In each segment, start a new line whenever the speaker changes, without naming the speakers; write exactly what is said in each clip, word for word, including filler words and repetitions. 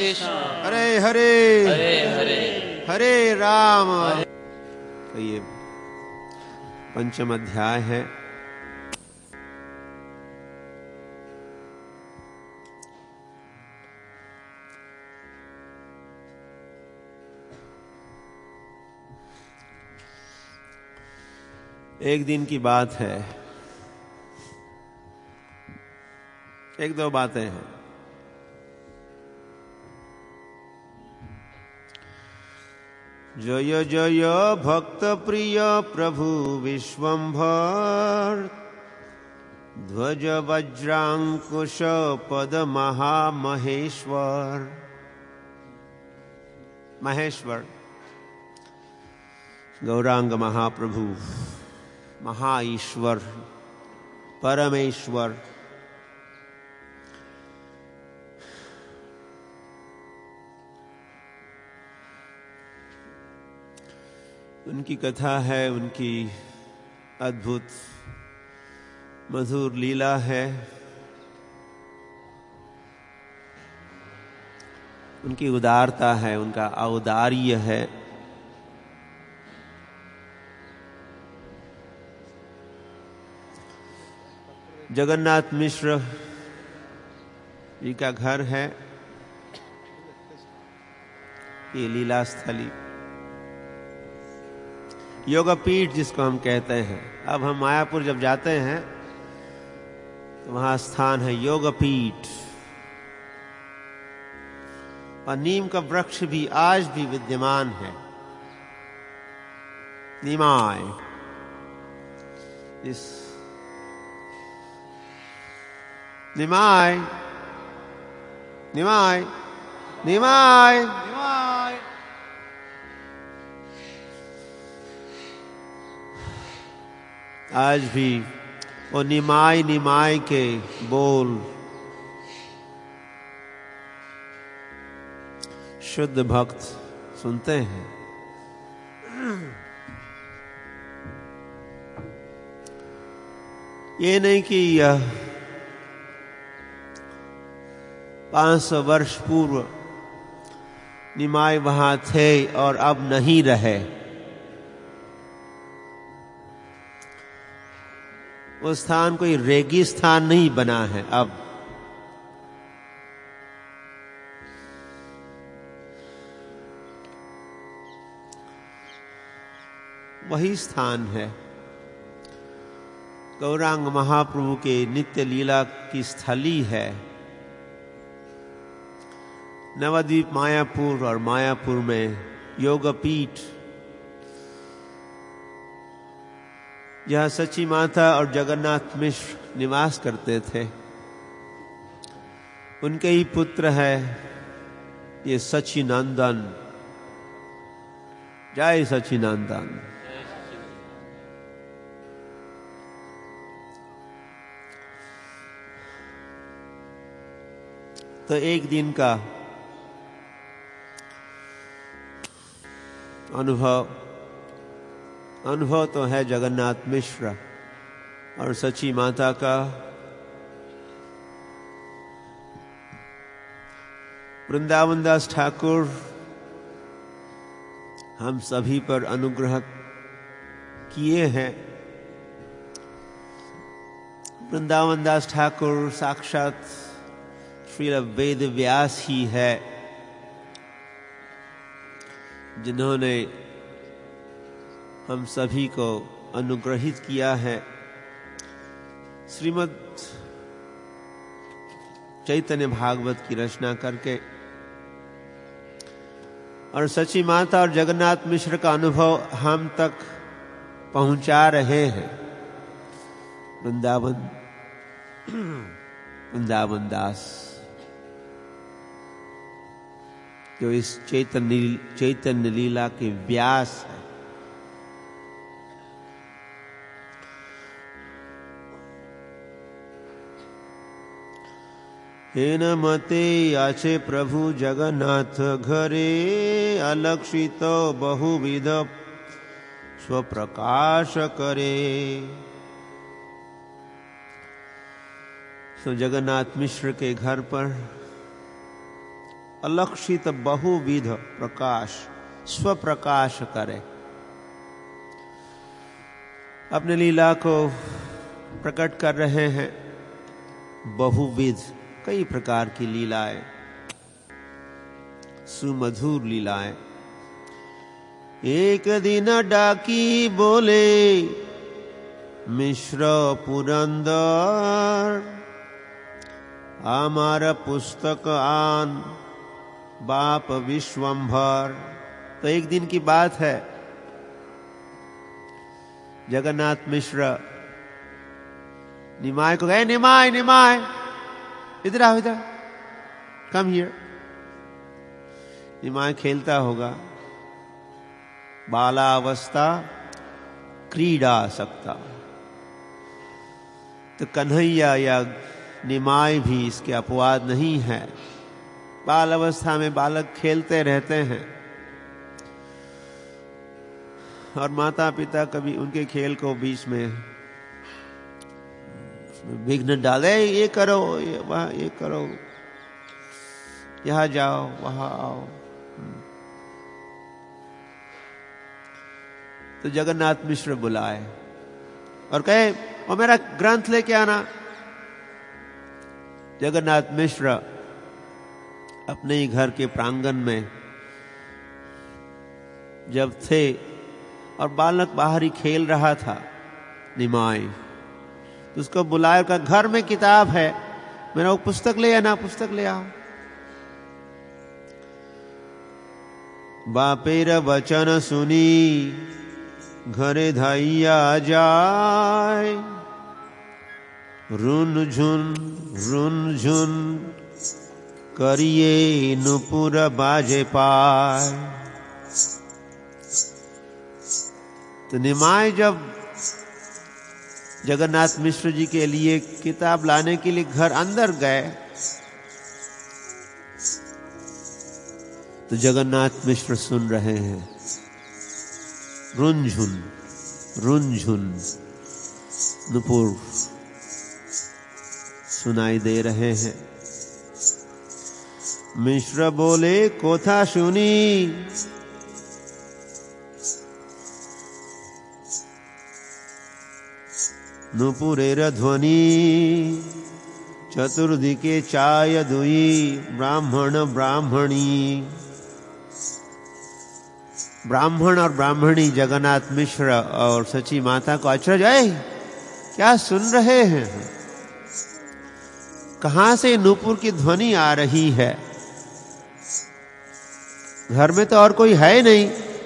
कृष्ण
हरे हरे
हरे हरे
हरे राम। तो ये पंचम अध्याय है। एक दिन की बात है, एक दो बातें हैं। जय जय भक्त प्रिय प्रभु विश्वंभर, ध्वज वज्रांकुश पद महामहेश्वर। महेश्वर गौरांग महाप्रभु, महाईश्वर, परमेश्वर। उनकी कथा है, उनकी अद्भुत मधुर लीला है, उनकी उदारता है, उनका औदार्य है। जगन्नाथ मिश्र जी का घर है ये लीला स्थली, योगपीठ जिसको हम कहते हैं। अब हम मायापुर जब जाते हैं तो वहां स्थान है योगपीठ। और नीम का वृक्ष भी आज भी विद्यमान है, निमाय। इस निमाय निमाय निमाय निमाय आज भी वो निमाय निमाय के बोल शुद्ध भक्त सुनते हैं। ये नहीं कि यह पांच सौ वर्ष पूर्व निमाय वहां थे और अब नहीं रहे। वो स्थान कोई रेगिस्तान नहीं बना है। अब वही स्थान है, गौरांग महाप्रभु के नित्य लीला की स्थली है। नवद्वीप मायापुर और मायापुर में योगपीठ, जहां सची माता और जगन्नाथ मिश्र निवास करते थे, उनके ही पुत्र है ये सचिनंदन। जय सचिनंदन। तो एक दिन का अनुभव अनुभव तो है जगन्नाथ मिश्र और सची माता का। वृंदावन दास ठाकुर हम सभी पर अनुग्रह किए हैं। वृंदावन दास ठाकुर साक्षात श्रील वेद व्यास ही है, जिन्होंने हम सभी को अनुग्रहित किया है श्रीमद् चैतन्य भागवत की रचना करके। और सची माता और जगन्नाथ मिश्र का अनुभव हम तक पहुंचा रहे हैं। वृंदावन वृंदावन दास जो इस चैतन्य चैतन्य लीला के व्यास है। हेन मते आचे प्रभु जगन्नाथ घरे, अलक्षित बहुविध स्वप्रकाश करे। तो जगन्नाथ मिश्र के घर पर अलक्षित बहुविध प्रकाश स्वप्रकाश करे, अपने लीला को प्रकट कर रहे हैं। बहुविध, कई प्रकार की लीलाएं, सुमधुर लीलाएं। एक दिन डाकी बोले मिश्र पुरंदर, आमार पुस्तक आन बाप विश्वंभर। तो एक दिन की बात है, जगन्नाथ मिश्र निमाय को गए, निमाय निमाय इधर आओ, इधर कम हियर। निमाय खेलता होगा, बालावस्था क्रीड़ा सकता। तो कन्हैया या निमाय भी इसके अपवाद नहीं है। बाल अवस्था में बालक खेलते रहते हैं और माता पिता कभी उनके खेल को बीच में विघ्न डाले, ये करो, ये वहां, ये करो, यहां जाओ, वहां आओ। तो जगन्नाथ मिश्र बुलाए और कहे, और मेरा ग्रंथ लेके आना। जगन्नाथ मिश्र अपने ही घर के प्रांगण में जब थे और बालक बाहर ही खेल रहा था, निमाय, तो उसको बुलाया, का घर में किताब है, मेरा वो पुस्तक ले आना, पुस्तक ले आओ। बापेर वचन सुनी घरे धाइया जाय, रुन झुन रुन झुन करिए नुपुर बाजे पाय। तो निमाय जब जगन्नाथ मिश्र जी के लिए किताब लाने के लिए घर अंदर गए, तो जगन्नाथ मिश्र सुन रहे हैं, रुनझुन रुनझुन नुपुर सुनाई दे रहे हैं। मिश्र बोले, कोथा सुनी नुपुरेर ध्वनि, चतुर्दिके चाय दुई ब्राह्मण ब्राह्मणी। ब्राह्मण और ब्राह्मणी जगन्नाथ मिश्र और सची माता को आश्चर्य, आए क्या सुन रहे हैं, कहां से नूपुर की ध्वनि आ रही है? घर में तो और कोई है नहीं।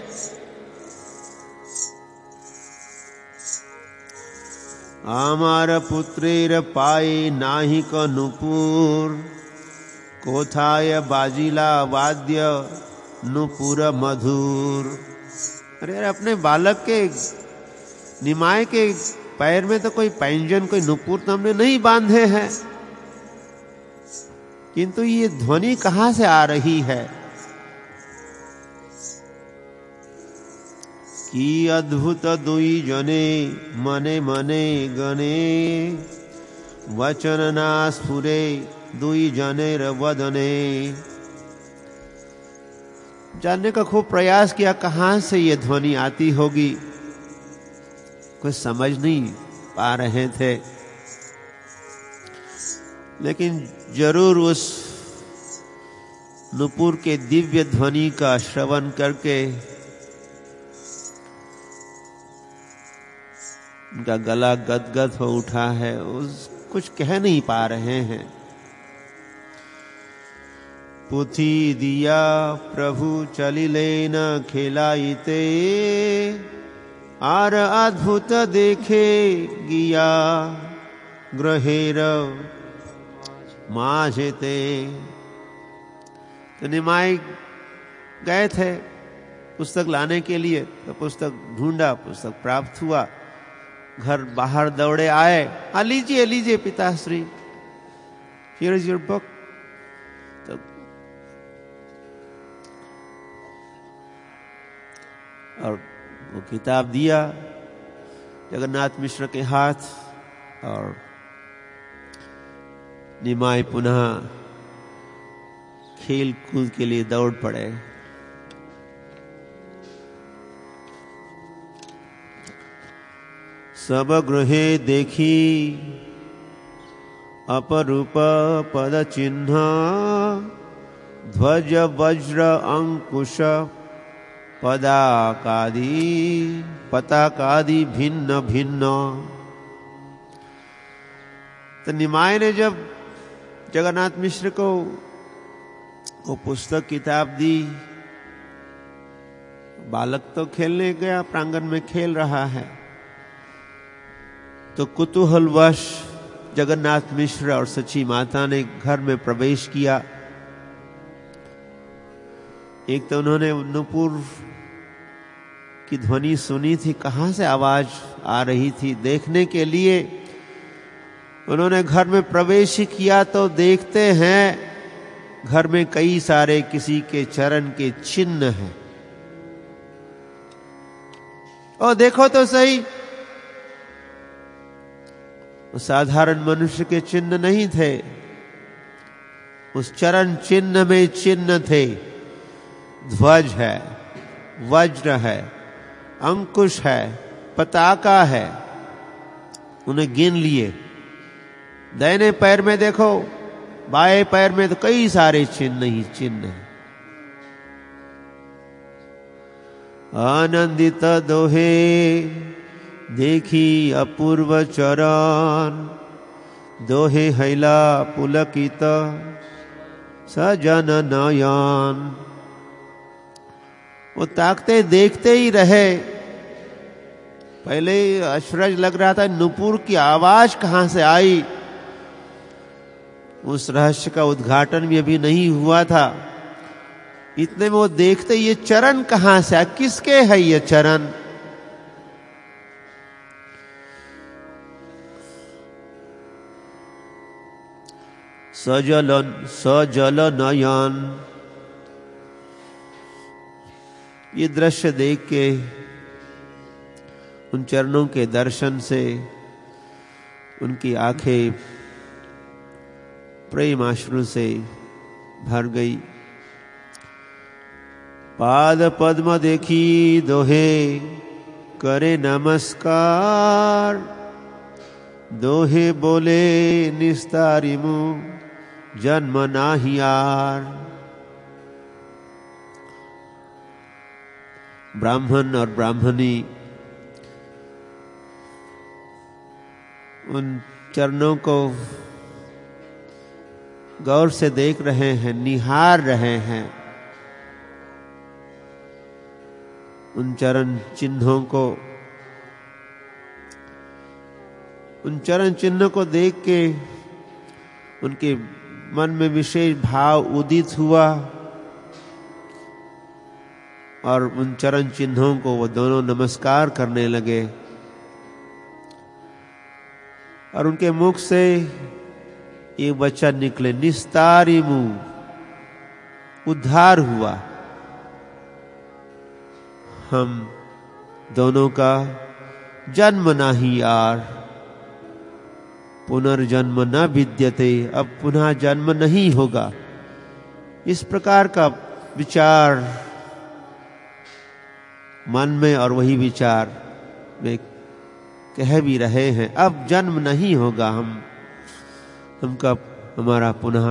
आमार पुत्रेर पाए नाही क नूपुर, कोथाय बाजिला वाद्य नूपुर मधुर। अरे यार, अपने बालक के निमाय के पैर में तो कोई पैंजन, कोई नूपुर तो हमने नहीं बांधे हैं, किंतु ये ध्वनि कहां से आ रही है? की अद्भुत दुई जने मने मने गने, वचन ना स्फुरे दुई जने वदने। जानने का खूब प्रयास किया कहां से ये ध्वनि आती होगी, कुछ समझ नहीं पा रहे थे, लेकिन जरूर उस नूपुर के दिव्य ध्वनि का श्रवण करके उनका गला गदगद हो उठा है, उस कुछ कह नहीं पा रहे हैं। पुथी दिया प्रभु चलिले न खिलाइते, आर अद्भुत देखे गिया ग्रहेर माझेते। तो निमाय गए थे पुस्तक लाने के लिए, तो पुस्तक ढूंढा, पुस्तक प्राप्त हुआ, घर बाहर दौड़े आए, हाँ लीजिए लीजिए पिताश्री, हियर इज योर बुक। तो और वो किताब दिया जगन्नाथ मिश्र के हाथ, और निमाय पुनः खेल कूद के लिए दौड़ पड़े। सब गृहे देखी अपरूप पद चिन्ह, ध्वज वज्र अंकुश पदाकादि पताकादि भिन्न भिन्न। तो निमाय ने जब जगन्नाथ मिश्र को वो पुस्तक किताब दी, बालक तो खेलने गया, प्रांगण में खेल रहा है, तो कुतूहलवश जगन्नाथ मिश्र और सची माता ने घर में प्रवेश किया। एक तो उन्होंने नुपुर की ध्वनि सुनी थी, कहां से आवाज आ रही थी, देखने के लिए उन्होंने घर में प्रवेश किया तो देखते हैं घर में कई सारे किसी के चरण के चिन्ह हैं। और देखो तो सही, साधारण मनुष्य के चिन्ह नहीं थे, उस चरण चिन्ह में चिन्ह थे। ध्वज है, वज्र है, अंकुश है, पताका है। उन्हें गिन लिए। दाहिने पैर में देखो, बाएं पैर में तो कई सारे चिन्ह ही चिन्ह हैं। आनंदित दोहे देखी अपूर्व चरण, दोहे हैला पुलकित सजन नयन। वो ताकते देखते ही रहे। पहले आश्चर्य लग रहा था, नुपुर की आवाज कहां से आई। उस रहस्य का उद्घाटन भी अभी नहीं हुआ था। इतने में वो देखते, ये चरण कहां से आया, किसके है ये चरण। सजल सजल नयन। ये दृश्य देख के, उन चरणों के दर्शन से उनकी आंखें प्रेम आश्रु से भर गई। पाद पद्म देखी दोहे करे नमस्कार, दोहे बोले निस्तारी मुँह जन्म नाहियार। ब्राह्मण और ब्राह्मणी उन चरणों को गौर से देख रहे हैं, निहार रहे हैं। उन चरण चिन्हों को, उन चरण चिन्हों को देख के उनके मन में विशेष भाव उदित हुआ और उन चरण चिन्हों को वो दोनों नमस्कार करने लगे। और उनके मुख से एक वचन निकले, निस्तारी मुँह, उद्धार हुआ। हम दोनों का जन्म नाही यार, पुनर्जन्म न विद्यते, अब पुनः जन्म नहीं होगा। इस प्रकार का विचार मन में और वही विचार में कह भी रहे हैं, अब जन्म नहीं होगा, हम हम कब हमारा पुनः।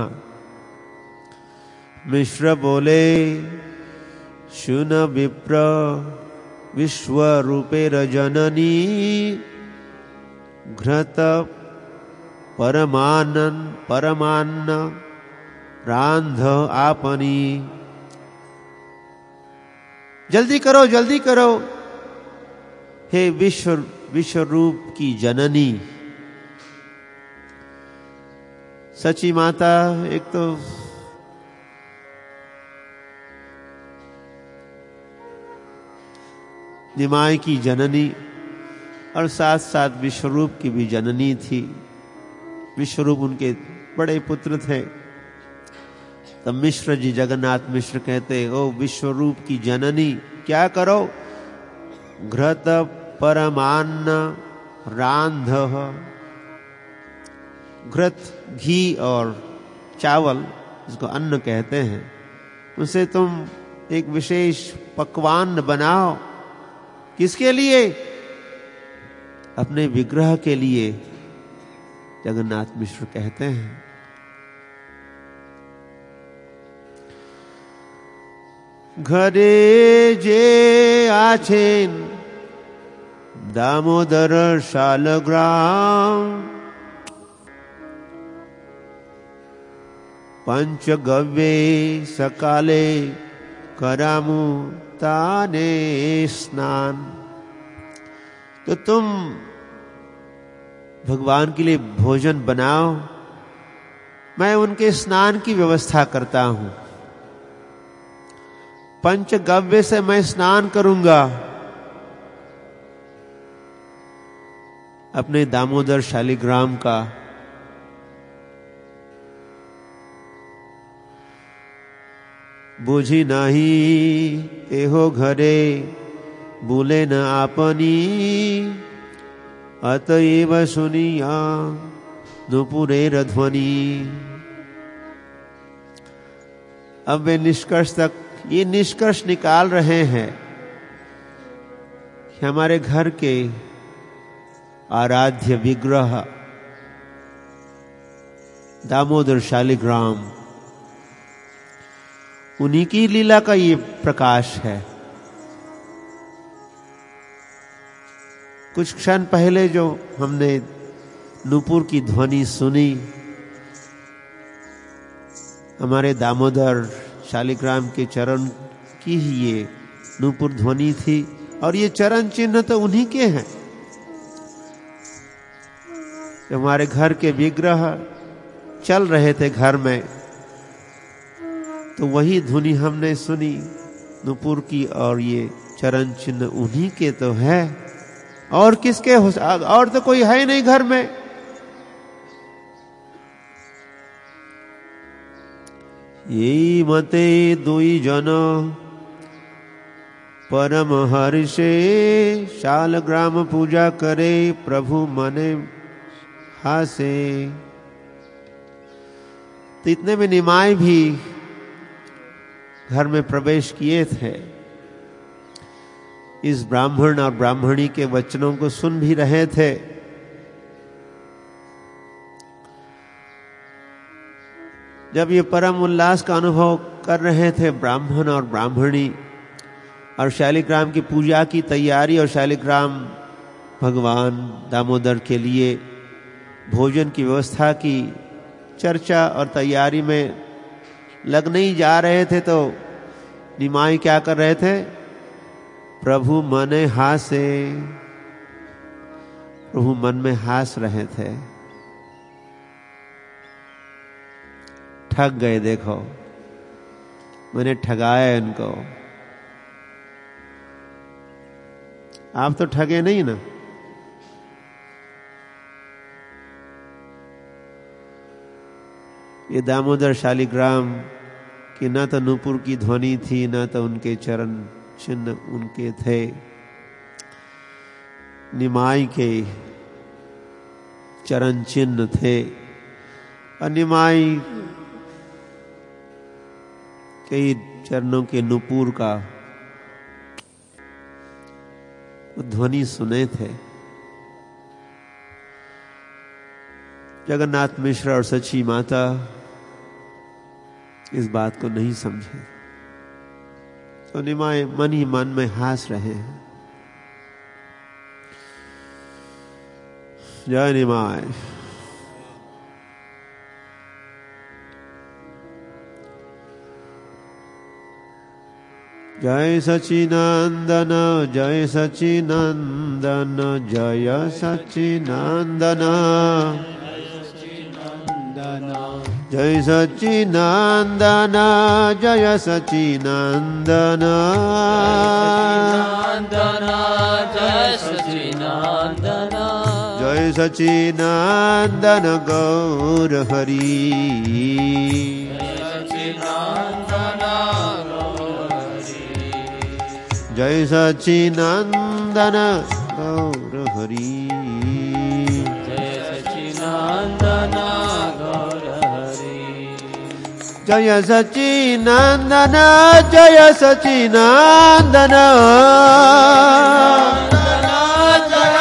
मिश्र बोले शुन विप्र विश्व रूपे रजननी, घृत परमानन परमान्न रांध आपनी। जल्दी करो जल्दी करो, हे विश्व विश्व रूप की जननी। सची माता एक तो निमाय की जननी और साथ साथ विश्वरूप की भी जननी थी। विश्वरूप उनके बड़े पुत्र थे। तब मिश्र जी, जगन्नाथ मिश्र कहते, ओ विश्वरूप की जननी, क्या करो, घृत परमान्न रांध। घृत घी और चावल जिसको अन्न कहते हैं, उसे तुम एक विशेष पकवान बनाओ। किसके लिए? अपने विग्रह के लिए, जगन्नाथ मिश्र कहते हैं। घरे जे आछेन दामोदर शालग्राम, पंचगव्ये सकाले करामु ताने स्नान। तो तुम भगवान के लिए भोजन बनाओ, मैं उनके स्नान की व्यवस्था करता हूं। पंचगव्य से मैं स्नान करूंगा, अपने दामोदर शालिग्राम का। बुझी नहीं एहो घरे बोले न आपनी, अतएव सुनिया नुपुरेर ध्वनि। अब वे निष्कर्ष तक ये निष्कर्ष निकाल रहे हैं कि हमारे घर के आराध्य विग्रह दामोदर शालिग्राम, उन्हीं की लीला का ये प्रकाश है। कुछ क्षण पहले जो हमने नूपुर की ध्वनि सुनी, हमारे दामोदर शालिग्राम के चरण की ही ये नूपुर ध्वनि थी, और ये चरण चिन्ह तो उन्हीं के हैं। हमारे घर के विग्रह चल रहे थे घर में, तो वही ध्वनि हमने सुनी नूपुर की, और ये चरण चिन्ह उन्हीं के तो है। और किसके हो, और तो कोई है नहीं घर में। यही मते दुई जन परम हर्षे, शालग्राम पूजा करे प्रभु मने हासे। तो इतने में निमाय भी घर में प्रवेश किए थे। इस ब्राह्मण और ब्राह्मणी के वचनों को सुन भी रहे थे। जब ये परम उल्लास का अनुभव कर रहे थे ब्राह्मण और ब्राह्मणी, और शालिग्राम की पूजा की तैयारी और शालिग्राम भगवान दामोदर के लिए भोजन की व्यवस्था की चर्चा और तैयारी में लग नहीं जा रहे थे, तो निमाई क्या कर रहे थे? प्रभु मने हासे, प्रभु मन में हास रहे थे। ठग गए, देखो मैंने ठगाया इनको। आप तो ठगे नहीं ना। ये दामोदर शालिग्राम की न तो नूपुर की ध्वनि थी, न तो उनके चरण चिन्ह उनके थे। निमाई के चरण चिन्ह थे, और निमाई कई चरणों के नूपुर का ध्वनि सुने थे। जगन्नाथ मिश्र और सची माता इस बात को नहीं समझे, तो निमाय मन ही मन में हास रहे हैं। जय निमाय। जय सचिनंदन जय सचिनंदन जय सचिनंदन जय सचिनंदन जय सचिनंदन जय सचिनंदन जय सचिनंदन गौर हरि जय सचिनंदन गौर हरि जय सचिनंदन गौर हरि जय सच्चिदानंद जय सच्चिदानंद
जय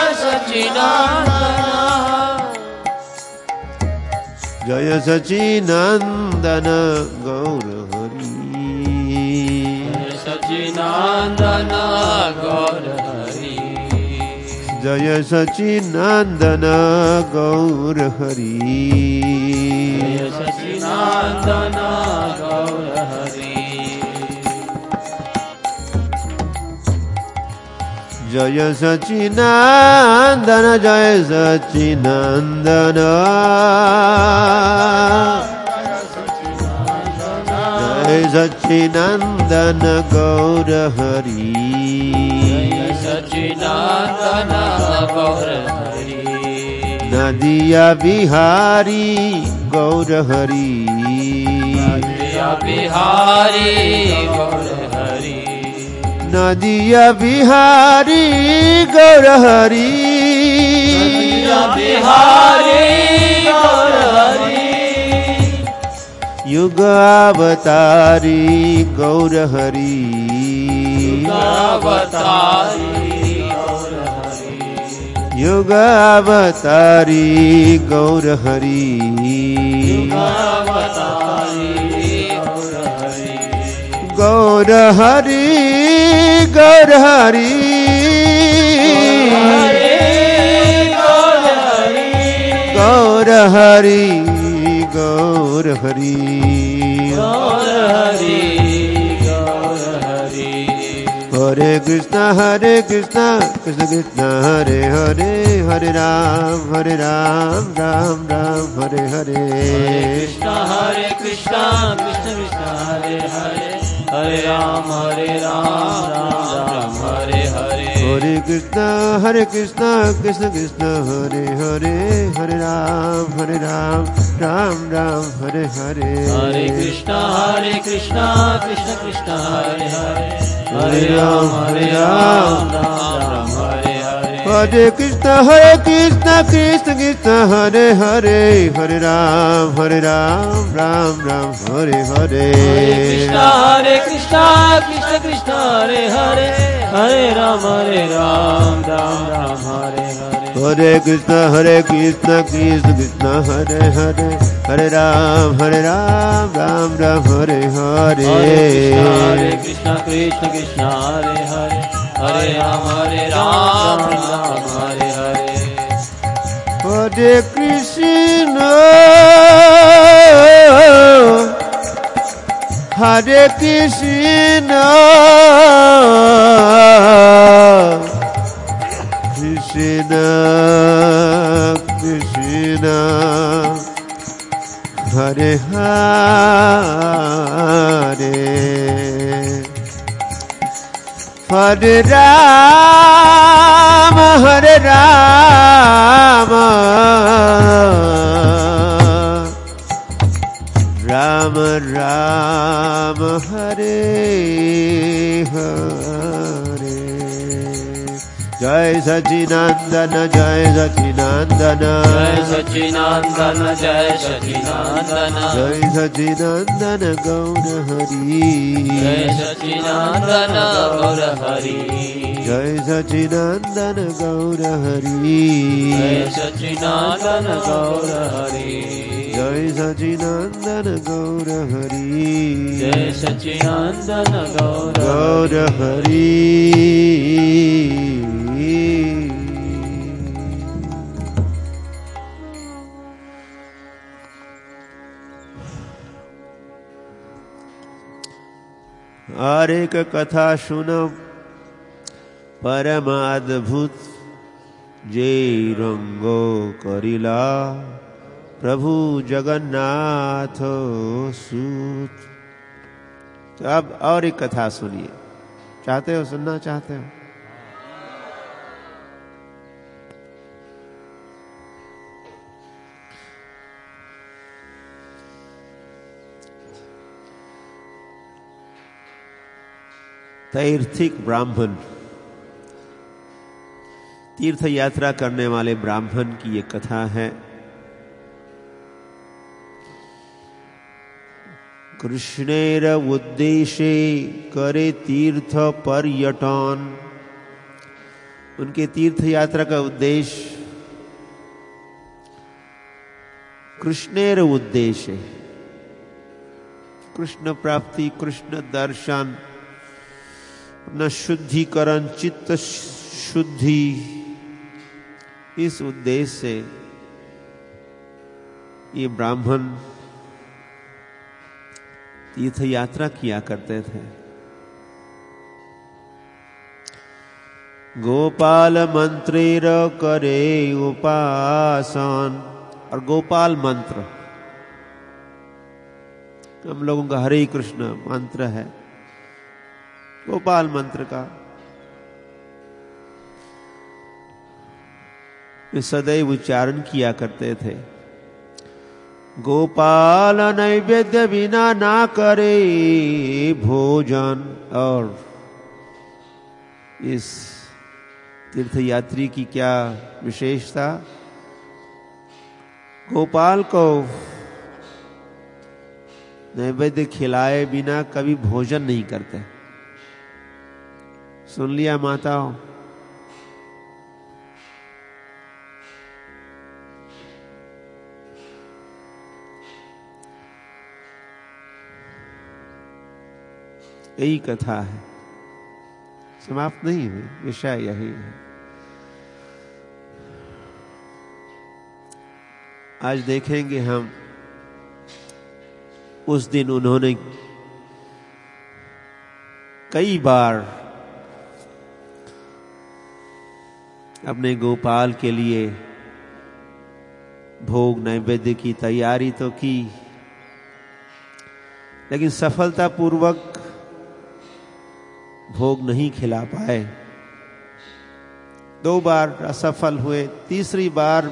सच्चिदानंद
जय सच्चिदानंद गौर हरि
जय सच्चिदानंद गौर हरि
जय सच्चिदानंद गौर हरि
जय सच्चिदानंद गौर हरि
जय सच्चिदानंद जय सच्चिदानंद जय सच्चिदानंद गौर हरि
जय सच्चिदानंद गौर हरि
नदिया बिहारी गौर हरि
नदिया बिहारी गौर हरि
नदिया बिहारी गौर हरि
नदिया बिहारी गौर हरि
युग अवतारी गौर हरि
अवतारी गौर हरि
युग अवतारी गौर हरि गौर हरि गौर हरि गौर हरि गौर हरि हरे कृष्णा हरे कृष्णा कृष्ण कृष्ण हरे हरे हरे राम हरे राम राम राम हरे हरे
कृष्णा हरे कृष्णा कृष्ण कृष्ण हरे हरे हरे राम हरे राम राम राम हरे हरे
हरे कृष्णा हरे कृष्णा कृष्ण कृष्ण हरे हरे हरे राम हरे राम राम राम हरे हरे
हरे कृष्णा हरे कृष्णा कृष्ण कृष्ण हरे हरे हरे राम हरे राम राम राम हरे हरे
हरे कृष्णा हरे कृष्णा कृष्ण कृष्ण हरे हरे हरे राम हरे राम राम राम हरे हरे
कृष्णा हरे कृष्णा कृष्ण कृष्ण हरे हरे हरे राम हरे राम राम राम हरे हरे
हरे कृष्णा हरे कृष्णा कृष्ण कृष्ण हरे हरे हरे राम हरे राम राम राम हरे हरे
हरे कृष्णा कृष्ण कृष्ण हरे हरे हरे राम हरे राम राम हरे हरे
हरे कृष्ण हरे कृष्ण कृष्ण कृष्ण हरे हरे हरे राम हरे राम राम राम हरे हरे जय सच्चिदानंद जय सच्चिदानंद
जय सच्चिदानंद जय सच्चिदानंद
जय सच्चिदानंद गौर हरि
जय सच्चिदानंद गौर हरि
जय सच्चिदानंद गौर हरि
जय सच्चिदानंद गौर हरि
जय सच्चिदानंद गौर हरि
जय सच्चिदानंद गौर
गौर हरि और एक कथा सुनो परमाद्भुत जे रंगो करिला प्रभु जगन्नाथ सूत। तो अब और एक कथा सुनिए। चाहते हो सुनना चाहते हो? तैर्थिक ब्राह्मण, तीर्थ यात्रा करने वाले ब्राह्मण की ये कथा है। कृष्णेर उद्देश्य करे तीर्थ पर्यटन। उनके तीर्थ यात्रा का उद्देश्य कृष्णेर उद्देश्य, कृष्ण प्राप्ति, कृष्ण दर्शन, अपना शुद्धिकरण, चित्त शुद्धि, इस उद्देश्य से ये ब्राह्मण तीर्थ यात्रा किया करते थे। गोपाल मंत्रेर करे उपासन। और गोपाल मंत्र हम लोगों का हरे कृष्ण मंत्र है, गोपाल मंत्र का वे सदैव उच्चारण किया करते थे। गोपाल नैवेद्य बिना ना करे भोजन। और इस तीर्थयात्री की क्या विशेषता, गोपाल को नैवेद्य खिलाए बिना कभी भोजन नहीं करते। सुन लिया माताओं? यही कथा है, समाप्त नहीं हुई, विषय यही है। आज देखेंगे हम, उस दिन उन्होंने कई बार अपने गोपाल के लिए भोग नैवेद्य की तैयारी तो की, लेकिन सफलतापूर्वक भोग नहीं खिला पाए। दो बार असफल हुए, तीसरी बार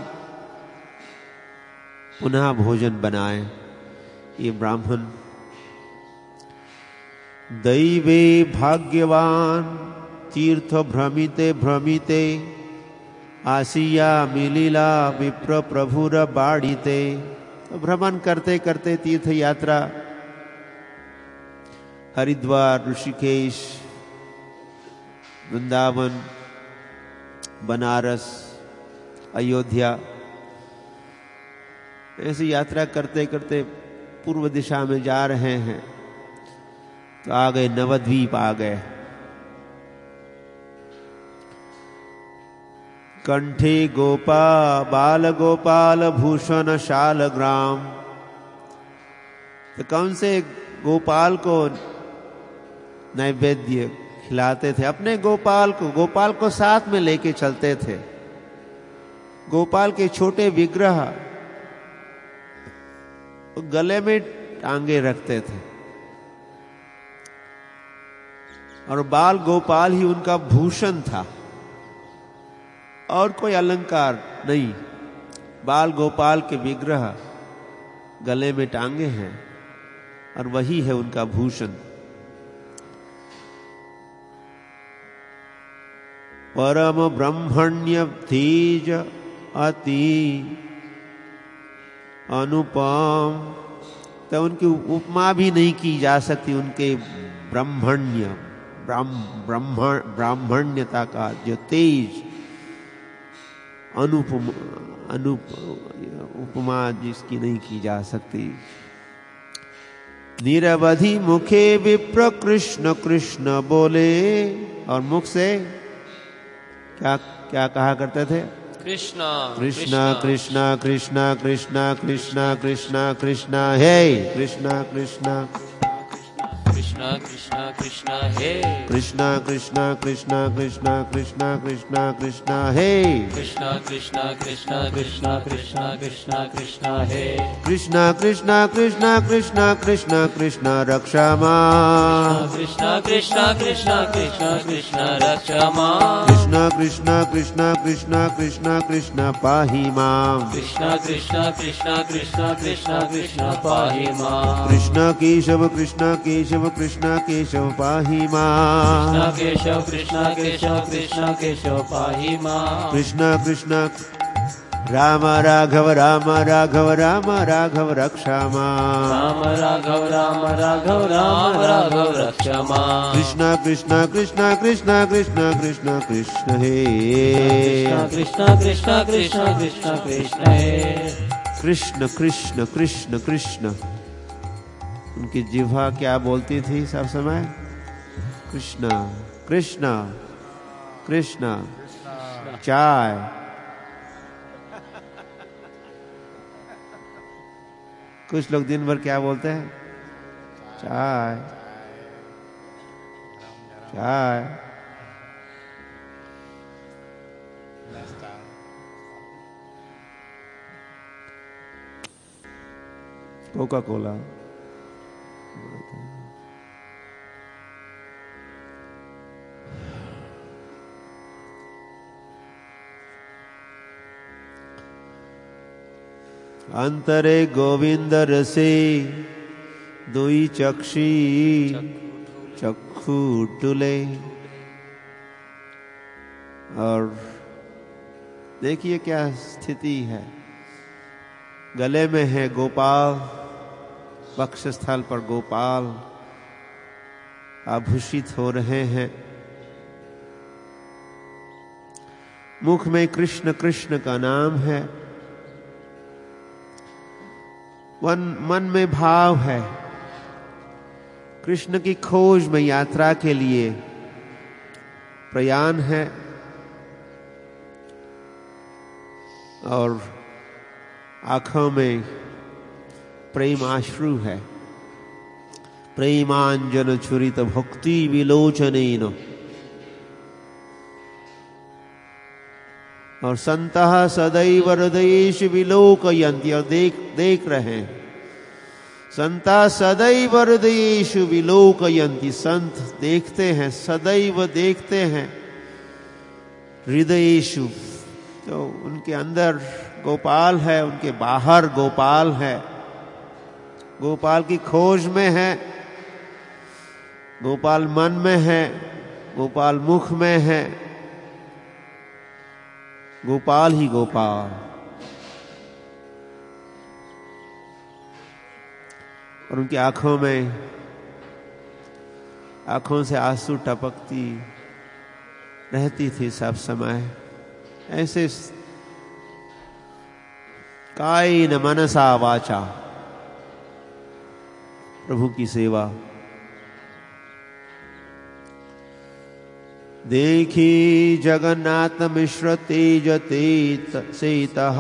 पुनः भोजन बनाए। ये ब्राह्मण दैवे भाग्यवान तीर्थ भ्रमिते भ्रमिते आसिया मिलीला विप्र प्रभुर बाड़ीते। तो भ्रमण करते करते तीर्थ यात्रा हरिद्वार, ऋषिकेश, वृंदावन, बनारस, अयोध्या, ऐसी यात्रा करते करते पूर्व दिशा में जा रहे हैं तो आ गए नवद्वीप आ गए। कंठे गोपा बाल गोपाल भूषण शाल ग्राम। तो कौन से गोपाल को नैवेद्य खिलाते थे? अपने गोपाल को, गोपाल को साथ में लेके चलते थे। गोपाल के छोटे विग्रह गले में टांगे रखते थे और बाल गोपाल ही उनका भूषण था और कोई अलंकार नहीं। बाल गोपाल के विग्रह गले में टांगे हैं और वही है उनका भूषण। परम ब्रह्मण्य तेज अति अनुपम। तो उनकी उपमा भी नहीं की जा सकती, उनके ब्रह्मण्य ब्राह्मण ब्राह्मण्यता का जो तेज, अनुपम अनुप उपमा जिसकी नहीं की जा सकती। निरवधि मुखे विप्र कृष्ण कृष्ण बोले। और मुख से क्या क्या कहा करते थे? कृष्णा कृष्णा कृष्णा कृष्णा कृष्णा कृष्णा कृष्णा कृष्णा हे कृष्णा कृष्णा कृष्णा कृष्णा कृष्णा हे कृष्णा कृष्णा कृष्णा कृष्णा कृष्णा कृष्णा कृष्णा हे कृष्णा कृष्णा कृष्णा कृष्णा कृष्णा कृष्णा कृष्णा हे कृष्णा कृष्णा कृष्णा कृष्णा कृष्णा कृष्णा रक्षा मां। कृष्णा कृष्णा कृष्णा कृष्णा कृष्णा रक्षा मां। कृष्णा कृष्णा कृष्णा कृष्णा कृष्णा कृष्णा पाहि मां। कृष्णा कृष्णा कृष्णा कृष्णा कृष्णा कृष्णा पाहि मां। कृष्णा केशव कृष्णा केशव कृष्णा केशव पाहि मां। कृष्णा केशव कृष्णा केशव कृष्णा केशव पाहि मां। कृष्णा कृष्णा राम राघव राम राघव राम राघव रक्षा मां
राम राघव राम राघव राम राघव रक्षा मां
कृष्ण कृष्ण कृष्ण कृष्ण कृष्ण कृष्ण कृष्ण हे
कृष्ण कृष्ण कृष्ण कृष्ण कृष्ण हे
कृष्ण कृष्ण कृष्ण कृष्ण। उनकी जिह्वा क्या बोलती थी सब समय? कृष्ण कृष्ण कृष्ण। चाय कुछ लोग दिन भर क्या बोलते हैं? चाय चाय। Coca cola. अंतरे गोविंद रसे दुई चक्षी चक्षु टुले। और देखिए क्या स्थिति है। गले में है गोपाल, वक्षस्थल पर गोपाल आभूषित हो रहे हैं। मुख में कृष्ण कृष्ण का नाम है। वन मन में भाव है कृष्ण की खोज में यात्रा के लिए प्रयाण है। और आंखों में प्रेम आश्रु है। प्रेमांजन छुरित भक्ति विलोचनेन। और संतः सदैव हृदयेषु विलोकयन्ति। और देख देख रहे हैं संतः सदैव हृदयेषु विलोकयन्ति। संत देखते हैं, सदैव देखते हैं हृदयेषु। तो उनके अंदर गोपाल है, उनके बाहर गोपाल है। गोपाल की खोज में है, गोपाल मन में है, गोपाल मुख में है। गोपाल ही गोपाल। और उनकी आंखों में आंखों से आंसू टपकती रहती थी सब समय। ऐसे कायेन मनसा वाचा प्रभु की सेवा। देखी जगन्नाथ मिश्र तेज तेज सेतः।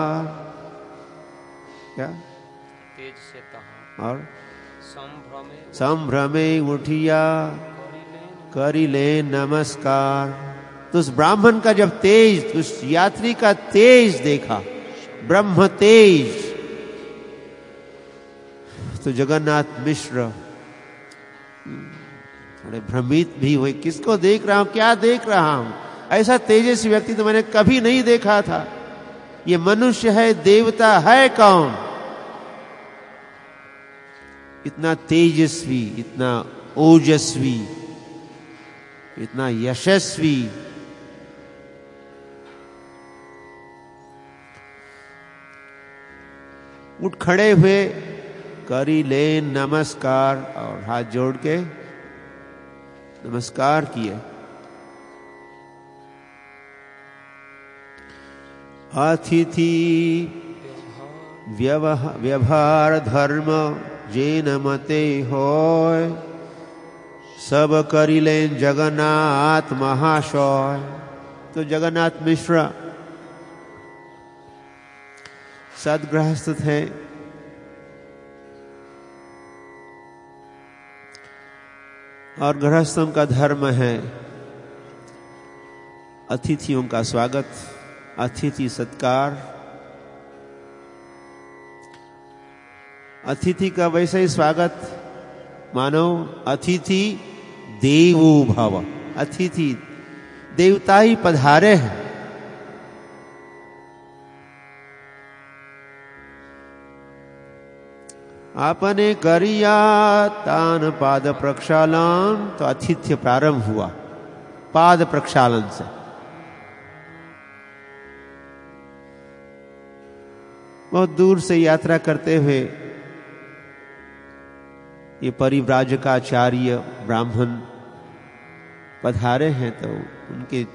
क्या?
तेज सेतः।
और
संभ्रमे
संभ्रमे उठिया करिले नमस्कार। तो उस ब्राह्मण का जब तेज, उस यात्री का तेज देखा, ब्रह्म तेज, तो जगन्नाथ मिश्र थोड़े भ्रमित भी हुए। किसको देख रहा हूं, क्या देख रहा हूं? ऐसा तेजस्वी व्यक्ति तो मैंने कभी नहीं देखा था। ये मनुष्य है, देवता है, कौन? इतना तेजस्वी, इतना ओजस्वी, इतना यशस्वी। उठ खड़े हुए, करी ले नमस्कार, और हाथ जोड़ के नमस्कार किए। अतिथि व्यवहार धर्म जेन मते होय, सब करिले जगन्नाथ महाशय। तो जगन्नाथ मिश्र सदगृहस्थ थे। और गृहस्थों का धर्म है अतिथियों का स्वागत, अतिथि सत्कार। अतिथि का वैसे ही स्वागत मानो अतिथि देवो भव। अतिथि देवता ही पधारे हैं। आपने करिया तान पाद प्रक्षालन। तो आतिथ्य प्रारंभ हुआ पाद प्रक्षालन से। बहुत दूर से यात्रा करते हुए ये परिव्राजकाचार्य ब्राह्मण पधारे हैं, तो उनके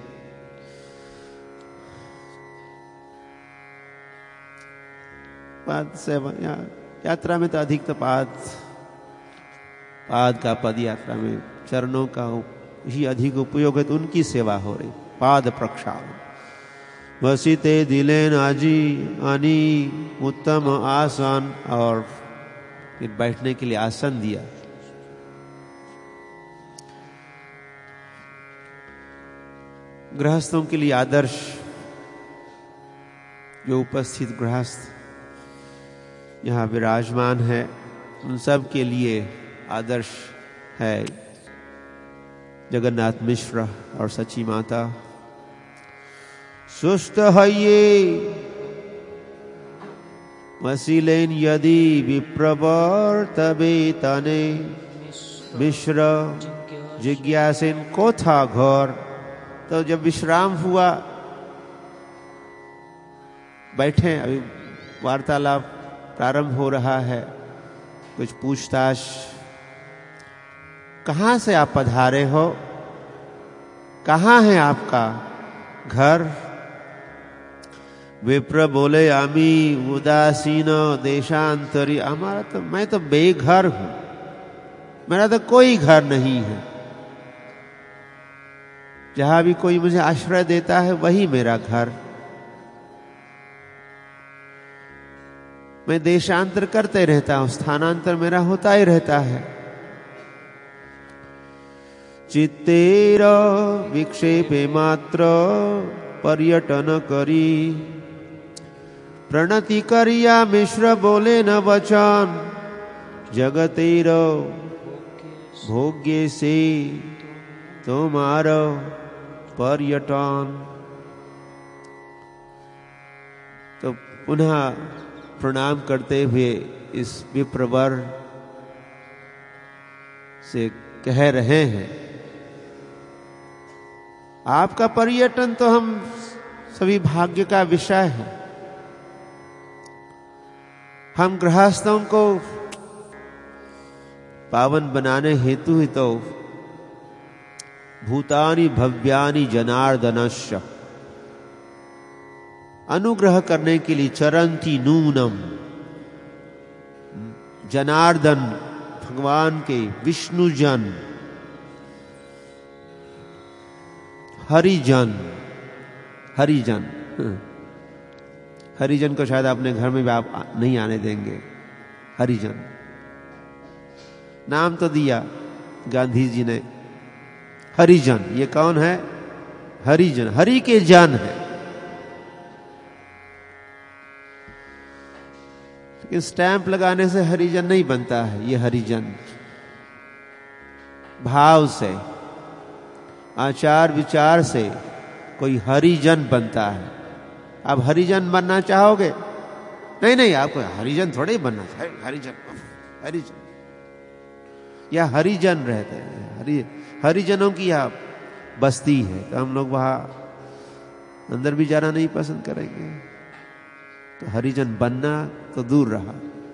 पाद सेवा यात्रा में तो अधिक तो पाद पाद का पद यात्रा में चरणों का ही अधिक उपयोग है, तो उनकी सेवा हो रही। पाद प्रक्षालन वसीते दिलेन आजी आनी उत्तम आसन, और फिर बैठने के लिए आसन दिया। गृहस्थों के लिए आदर्श, जो उपस्थित गृहस्थ यहाँ विराजमान है, उन सब के लिए आदर्श है जगन्नाथ मिश्र और सची माता। सुस्त है ये वसीलेन यदि विप्रवर्तबे तने मिश्र जिज्ञासेन को था घर। तो जब विश्राम हुआ, बैठे, अभी वार्तालाप प्रारंभ हो रहा है, कुछ पूछताछ, कहाँ से आप पधारे हो, कहाँ है आपका घर। विप्र बोले आमी उदासीन देशांतरी, हमारा तो, मैं तो बेघर हूं, मेरा तो कोई घर नहीं है, जहां भी कोई मुझे आश्रय देता है वही मेरा घर। मैं देशांतर करते रहता हूं, स्थानांतर मेरा होता ही रहता है। चित्तेर विक्षेपे मात्र पर्यटन करी, प्रणति करिया मिश्र बोले न वचन, जगतेर भोग्य से तुम्हारो पर्यटन। तो पुनः प्रणाम करते हुए इस विप्रवर से कह रहे हैं, आपका पर्यटन तो हम सभी भाग्य का विषय है। हम गृहस्थों को पावन बनाने हेतु ही तो भूतानि भव्यानि जनार्दनस्य, अनुग्रह करने के लिए चरंती नूनम, जनार्दन भगवान के विष्णुजन, हरिजन, हरिजन हरिजन को शायद अपने घर में भी आप नहीं आने देंगे। हरिजन नाम तो दिया गांधी जी ने, हरिजन। ये कौन है? हरिजन, हरि के जन है। इस स्टैंप लगाने से हरिजन नहीं बनता है। ये हरिजन भाव से, आचार विचार से कोई हरिजन बनता है। आप हरिजन बनना चाहोगे? नहीं नहीं, आपको हरिजन थोड़े ही बनना चाहिए। हरिजन हरिजन या हरिजन रहते हैं। हरि हरिजनों की यह बस्ती है, तो हम लोग वहां अंदर भी जाना नहीं पसंद करेंगे। तो हरिजन बनना तो दूर रहा।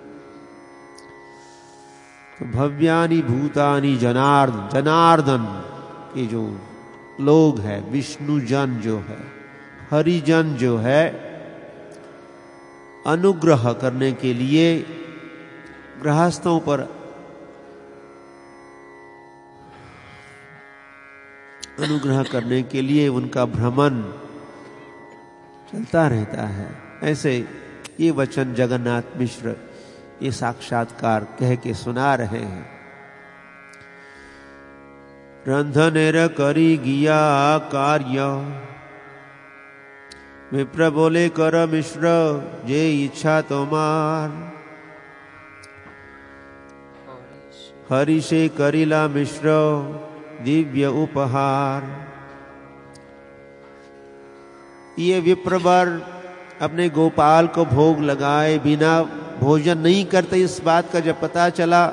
तो भव्यानि भूतानि जनार्दन, जनार्दन के जो लोग हैं, विष्णु जन जो है, हरिजन जो है, अनुग्रह करने के लिए गृहस्थों पर अनुग्रह करने के लिए उनका भ्रमण चलता रहता है। ऐसे ये वचन जगन्नाथ मिश्र ये साक्षात्कार कह के सुना रहे हैं। रंधनेर करी गिया कार्य, विप्र बोले कर मिश्र जे इच्छा तोमार, हरि से करिला मिश्र दिव्य उपहार। ये विप्रवर अपने गोपाल को भोग लगाए बिना भोजन नहीं करते। इस बात का जब पता चला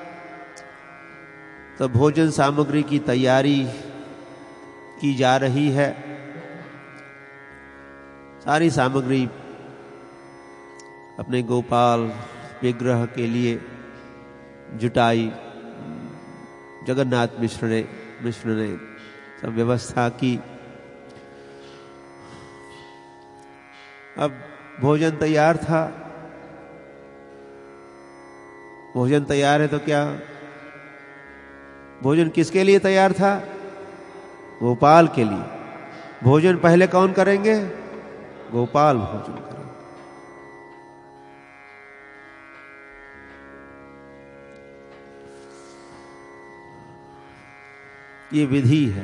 तो भोजन सामग्री की तैयारी की जा रही है। सारी सामग्री अपने गोपाल विग्रह के लिए जुटाई। जगन्नाथ मिश्र ने मिश्र ने सब व्यवस्था की। अब भोजन तैयार था। भोजन तैयार है तो क्या, भोजन किसके लिए तैयार था? गोपाल के लिए। भोजन पहले कौन करेंगे? गोपाल भोजन करेंगे। ये विधि है।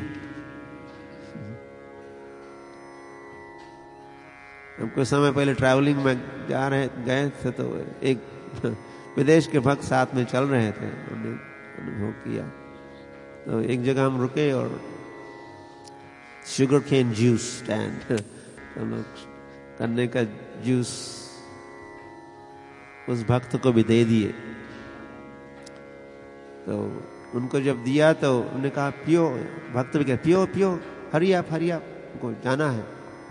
हम कुछ समय पहले ट्रैवलिंग में जा रहे गए थे तो एक विदेश के भक्त साथ में चल रहे थे, उन्होंने अनुभव किया। तो एक जगह हम रुके और शुगर केन जूस स्टैंड, हम लोग गन्ने का जूस उस भक्त को भी दे दिए। तो उनको जब दिया तो उन्होंने कहा पियो। भक्त भी कहा पियो पियो, हरी आप हरी आप, उनको जाना है।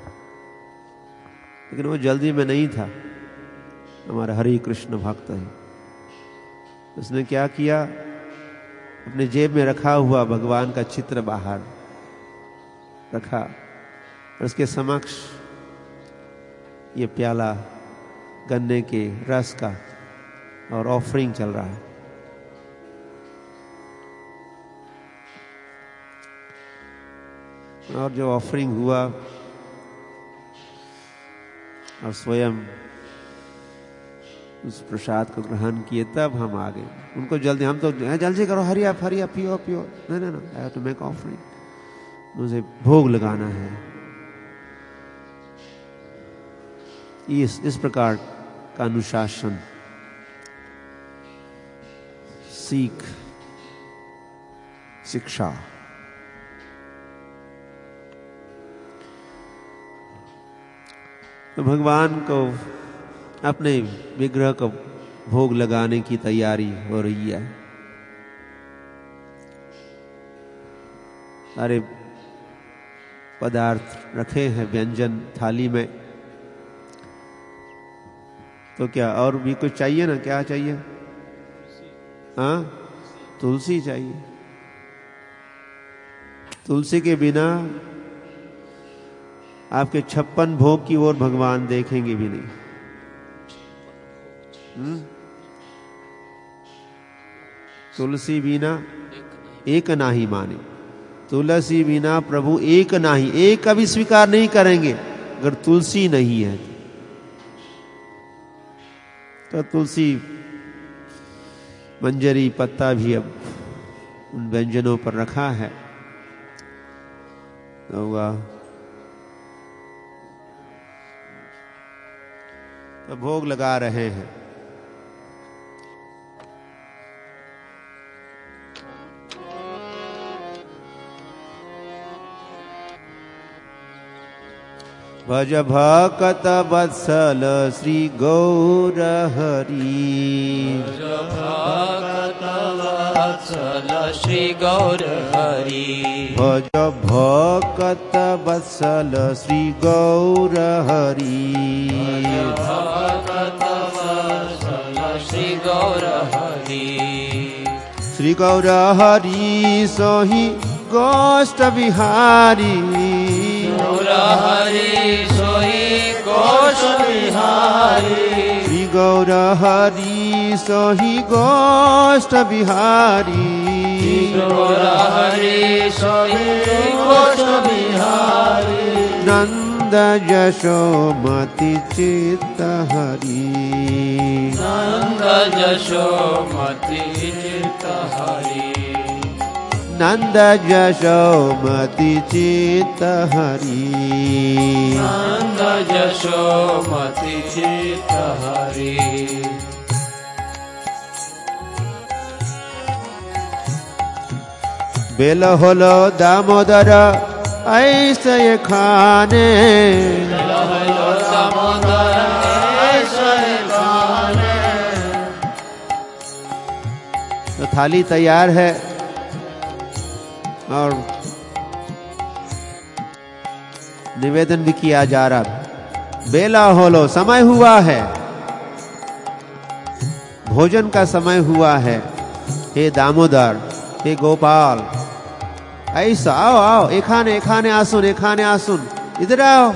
लेकिन वो जल्दी में नहीं था, हमारा हरि कृष्ण भक्त है। उसने क्या किया, अपने जेब में रखा हुआ भगवान का चित्र बाहर रखा और उसके समक्ष ये प्याला गन्ने के रस का और ऑफरिंग चल रहा है। और जो ऑफरिंग हुआ और स्वयं उस प्रसाद को ग्रहण किए, तब हम आ गए। उनको जल्दी, हम तो जल्दी करो, हरी आप हरी आप, पियो पियो। नहीं नहीं नहीं, I have to make offering, मुझे भोग लगाना है। इस इस प्रकार का अनुशासन, सीख, शिक्षा। तो भगवान को अपने विग्रह को भोग लगाने की तैयारी हो रही है। सारे पदार्थ रखे हैं व्यंजन थाली में। तो क्या और भी कुछ चाहिए ना? क्या चाहिए? हाँ, तुलसी चाहिए। तुलसी के बिना आपके छप्पन भोग की ओर भगवान देखेंगे भी नहीं। हुँ? तुलसी बिना एक नाही माने, तुलसी बिना प्रभु एक नाही, एक कभी स्वीकार नहीं करेंगे अगर तुलसी नहीं है। तो तुलसी मंजरी पत्ता भी अब उन व्यंजनों पर रखा है। तो वह तो भोग लगा रहे हैं। भज भक्त वत्सल श्री गौर हरि,
भज भक्त वत्सल श्री गौर हरि,
भज भक्त वत्सल श्री गौर हरि,
भक्त वत्सल श्री गौर हरि।
श्री गौर हरि सोहि गोष्ठ बिहारी,
गौर हरि सोहि गोष्ठ बिहारी,
श्री गौर हरि सोहि गोष्ठ बिहारी,
गौर हरि सोहि गोष्ठ बिहारी।
नंद यशोमति चित्त हरि,
नंद यशोमति चित्त हरि,
नंद यशोमति चित्त हरि,
नंद यशोमति चित्त हरि।
बेल होलो दामोदर ऐसे खाने,
बेल होलो दामोदर ऐसे खाने।
तो थाली तैयार है और निवेदन भी किया जा रहा। बेला होलो, समय हुआ है, भोजन का समय हुआ है, हे दामोदर, हे गोपाल, ऐसा आओ आओ, एखाने एखाने आसुन, एखाने आसुन, इधर आओ।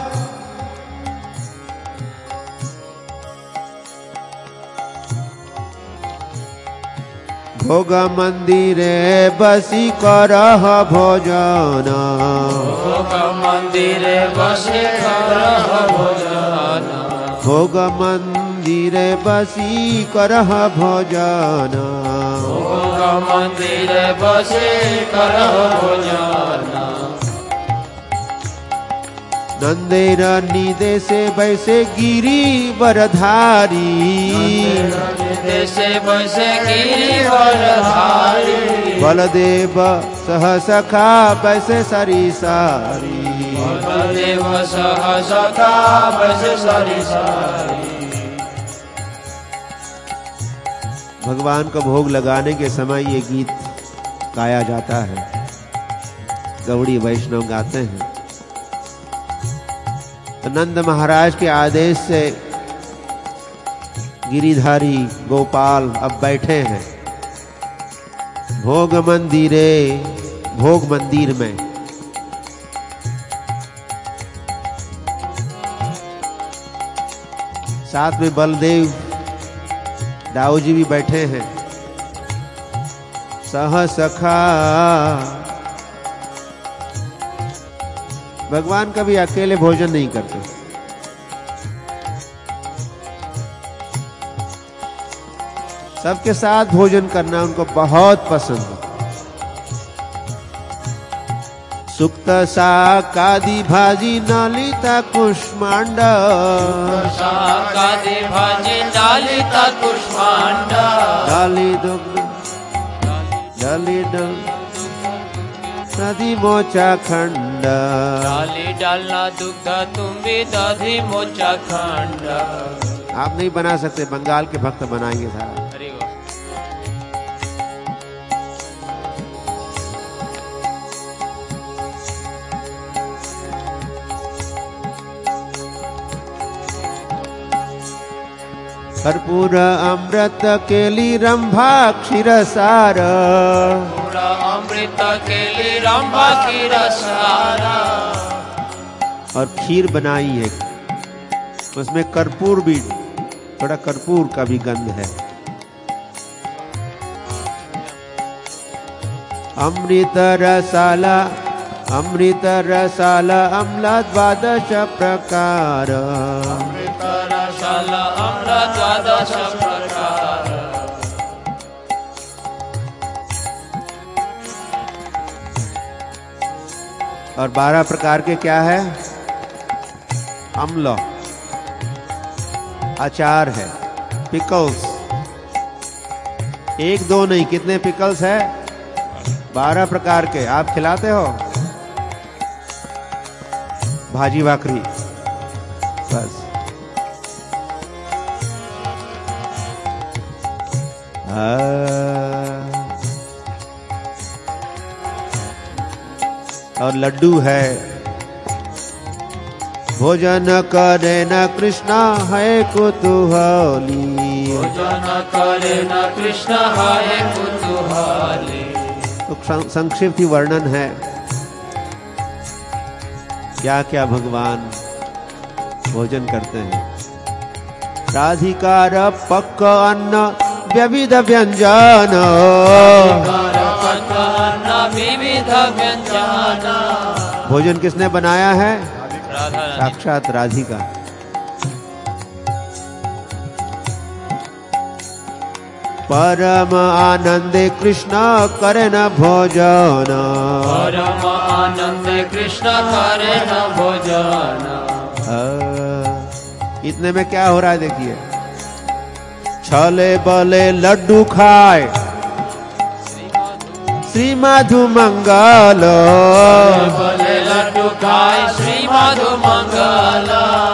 भोग मंदिरे बसी करह भोजन,
भोग मंदिरे बसी करह भोजन,
भोग मंदिरे बसी करह भोजन,
भोग मंदिरे बसी करह भोजन।
नंदेर निदेशे वैसे गिरी वरधारी,
निदेशे वैसे गिरी वरधारी,
बलदेव सह सखा वैसे सरी सारी,
बलदेव सह सखा वैसे सरी सारी।
भगवान को भोग लगाने के समय ये गीत गाया जाता है, गौड़ी वैष्णव गाते हैं। तो नंद महाराज के आदेश से गिरिधारी गोपाल अब बैठे हैं भोग मंदिरे, भोग मंदिर में। साथ में बलदेव दाऊ जी भी बैठे हैं। सह सखा, भगवान कभी अकेले भोजन नहीं करते, सबके साथ भोजन करना उनको बहुत पसंद है। सुक्त शाकादि भाजी नलिता कुष्मांड,
शाकादि भाजी नलिता कुष्मांड,
डाली दुग्ध डाली डल नदी मोचा खंड,
डाली डालना दुग्ध तुम भी दधी मोचा खंड।
आप नहीं बना सकते, बंगाल के भक्त बनाएंगे सारा। कर्पूर अमृत केली रंभा क्षीरसार,
अमृत केली रंभा क्षीरसारा।
और खीर बनाई है, उसमें कर्पूर भी, थोड़ा कर्पूर का भी गंध है। अमृत रसाला, अमृत रसाला अम्ला द्वादश प्रकार,
अमृत रसाला अम्ला द्वादश प्रकार।
और बारह प्रकार के क्या है? अम्ल, अचार है, पिकल्स। एक दो नहीं, कितने पिकल्स है? बारह प्रकार के। आप खिलाते हो भाजी भाकरी बस। और लड्डू है। भोजन करे न कृष्ण है कुतूहली,
भोजन करे न कृष्ण है कुतूहली।
तो संक्षिप्त ही वर्णन है क्या क्या भगवान भोजन करते हैं। राधिकार पक्क अन्न विविध व्यंजन,
विविध व्यंजन।
भोजन किसने बनाया है? साक्षात राधिका। परम आनंदे कृष्ण करे न भोजन,
परम आनंदे कृष्ण करे न भोजन।
इतने में क्या हो रहा है देखिए। छले बले लड्डू खाए श्री मधु मंगल,
बले लड्डू खाए श्री मधु मंगल।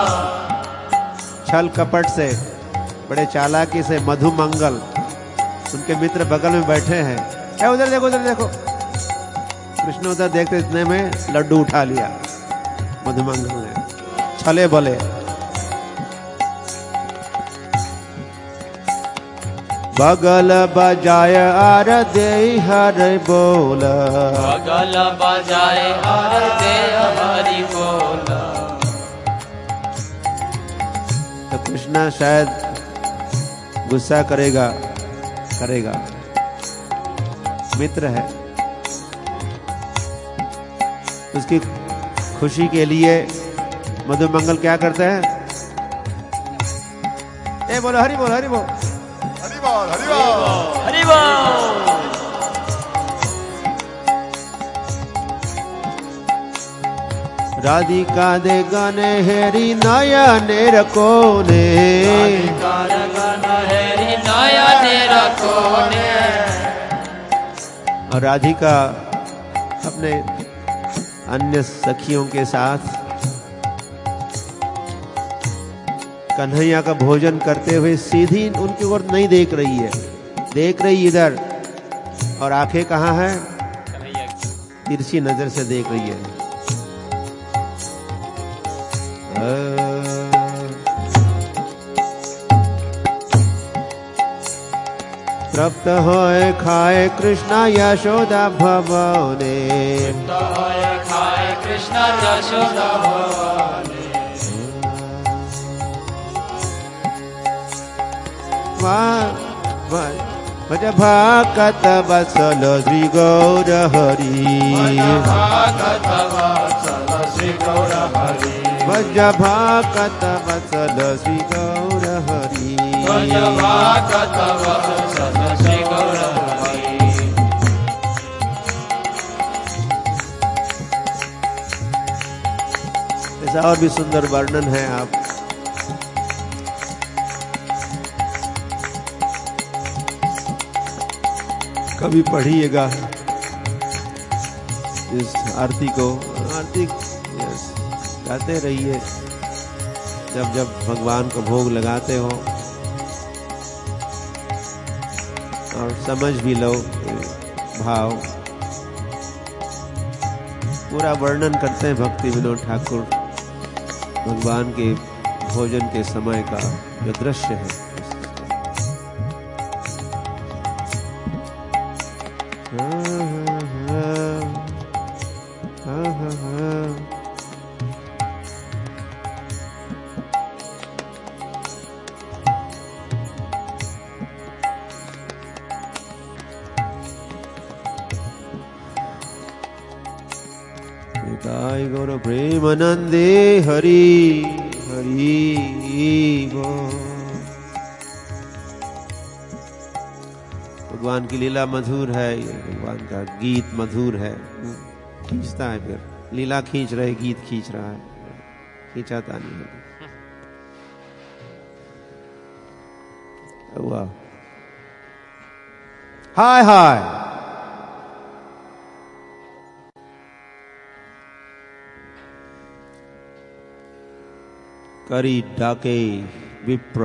छल कपट से, बड़े चालाकी से मधु मंगल, उनके मित्र बगल में बैठे हैं। ए उधर देखो, उधर देखो। कृष्ण उधर देखते इतने में लड्डू उठा लिया मधुमंगल ने। छले बले बगल बजाय आर दे हरि बोल,
बगल बजाए आर दे हरि बोल।
तो कृष्णा शायद गुस्सा करेगा, करेगा, मित्र है। उसकी खुशी के लिए मधुमंगल क्या करते हैं? ए बोलो हरि बोल, हरि बोल,
हरि बोल, हरि बोल,
हरि बोल।
राधिका दे गने हेरी नया नेर कोने,
राधिका दे गने हेरी नया नेर कोने।
और राधिका अपने अन्य सखियों के साथ कन्हैया का भोजन करते हुए सीधी उनकी ओर नहीं देख रही है, देख रही इधर, और आंखें कहाँ हैं? तिरछी नजर से देख रही है। तृप्त होए खाए कृष्णा यशोदा भवने,
तृप्त होए खाए कृष्णा यशोदा भवने।
भज भागत वत्सल श्री गौर हरि,
भागत वत्सल श्री गौर हरि,
भज भागत वत्सल श्री गौर हरि,
भज भागत वत्सल श्री गौर हरि।
ऐसा और भी सुंदर वर्णन है, आप कभी पढ़िएगा इस आरती को। आरती गाते रहिए, जब जब भगवान को भोग लगाते हो, और समझ भी लो भाव। पूरा वर्णन करते हैं भक्ति विनोद ठाकुर भगवान के भोजन के समय का जो दृश्य है। निताय गौर प्रेमानंदे हरि हरि बोल। भगवान की लीला मधुर है, भगवान का गीत मधुर है, खींचता है। फिर लीला खींच रहे, गीत खींच रहा है, खींचाता नहीं है। वाह, हाय हाय। करी डाके विप्र,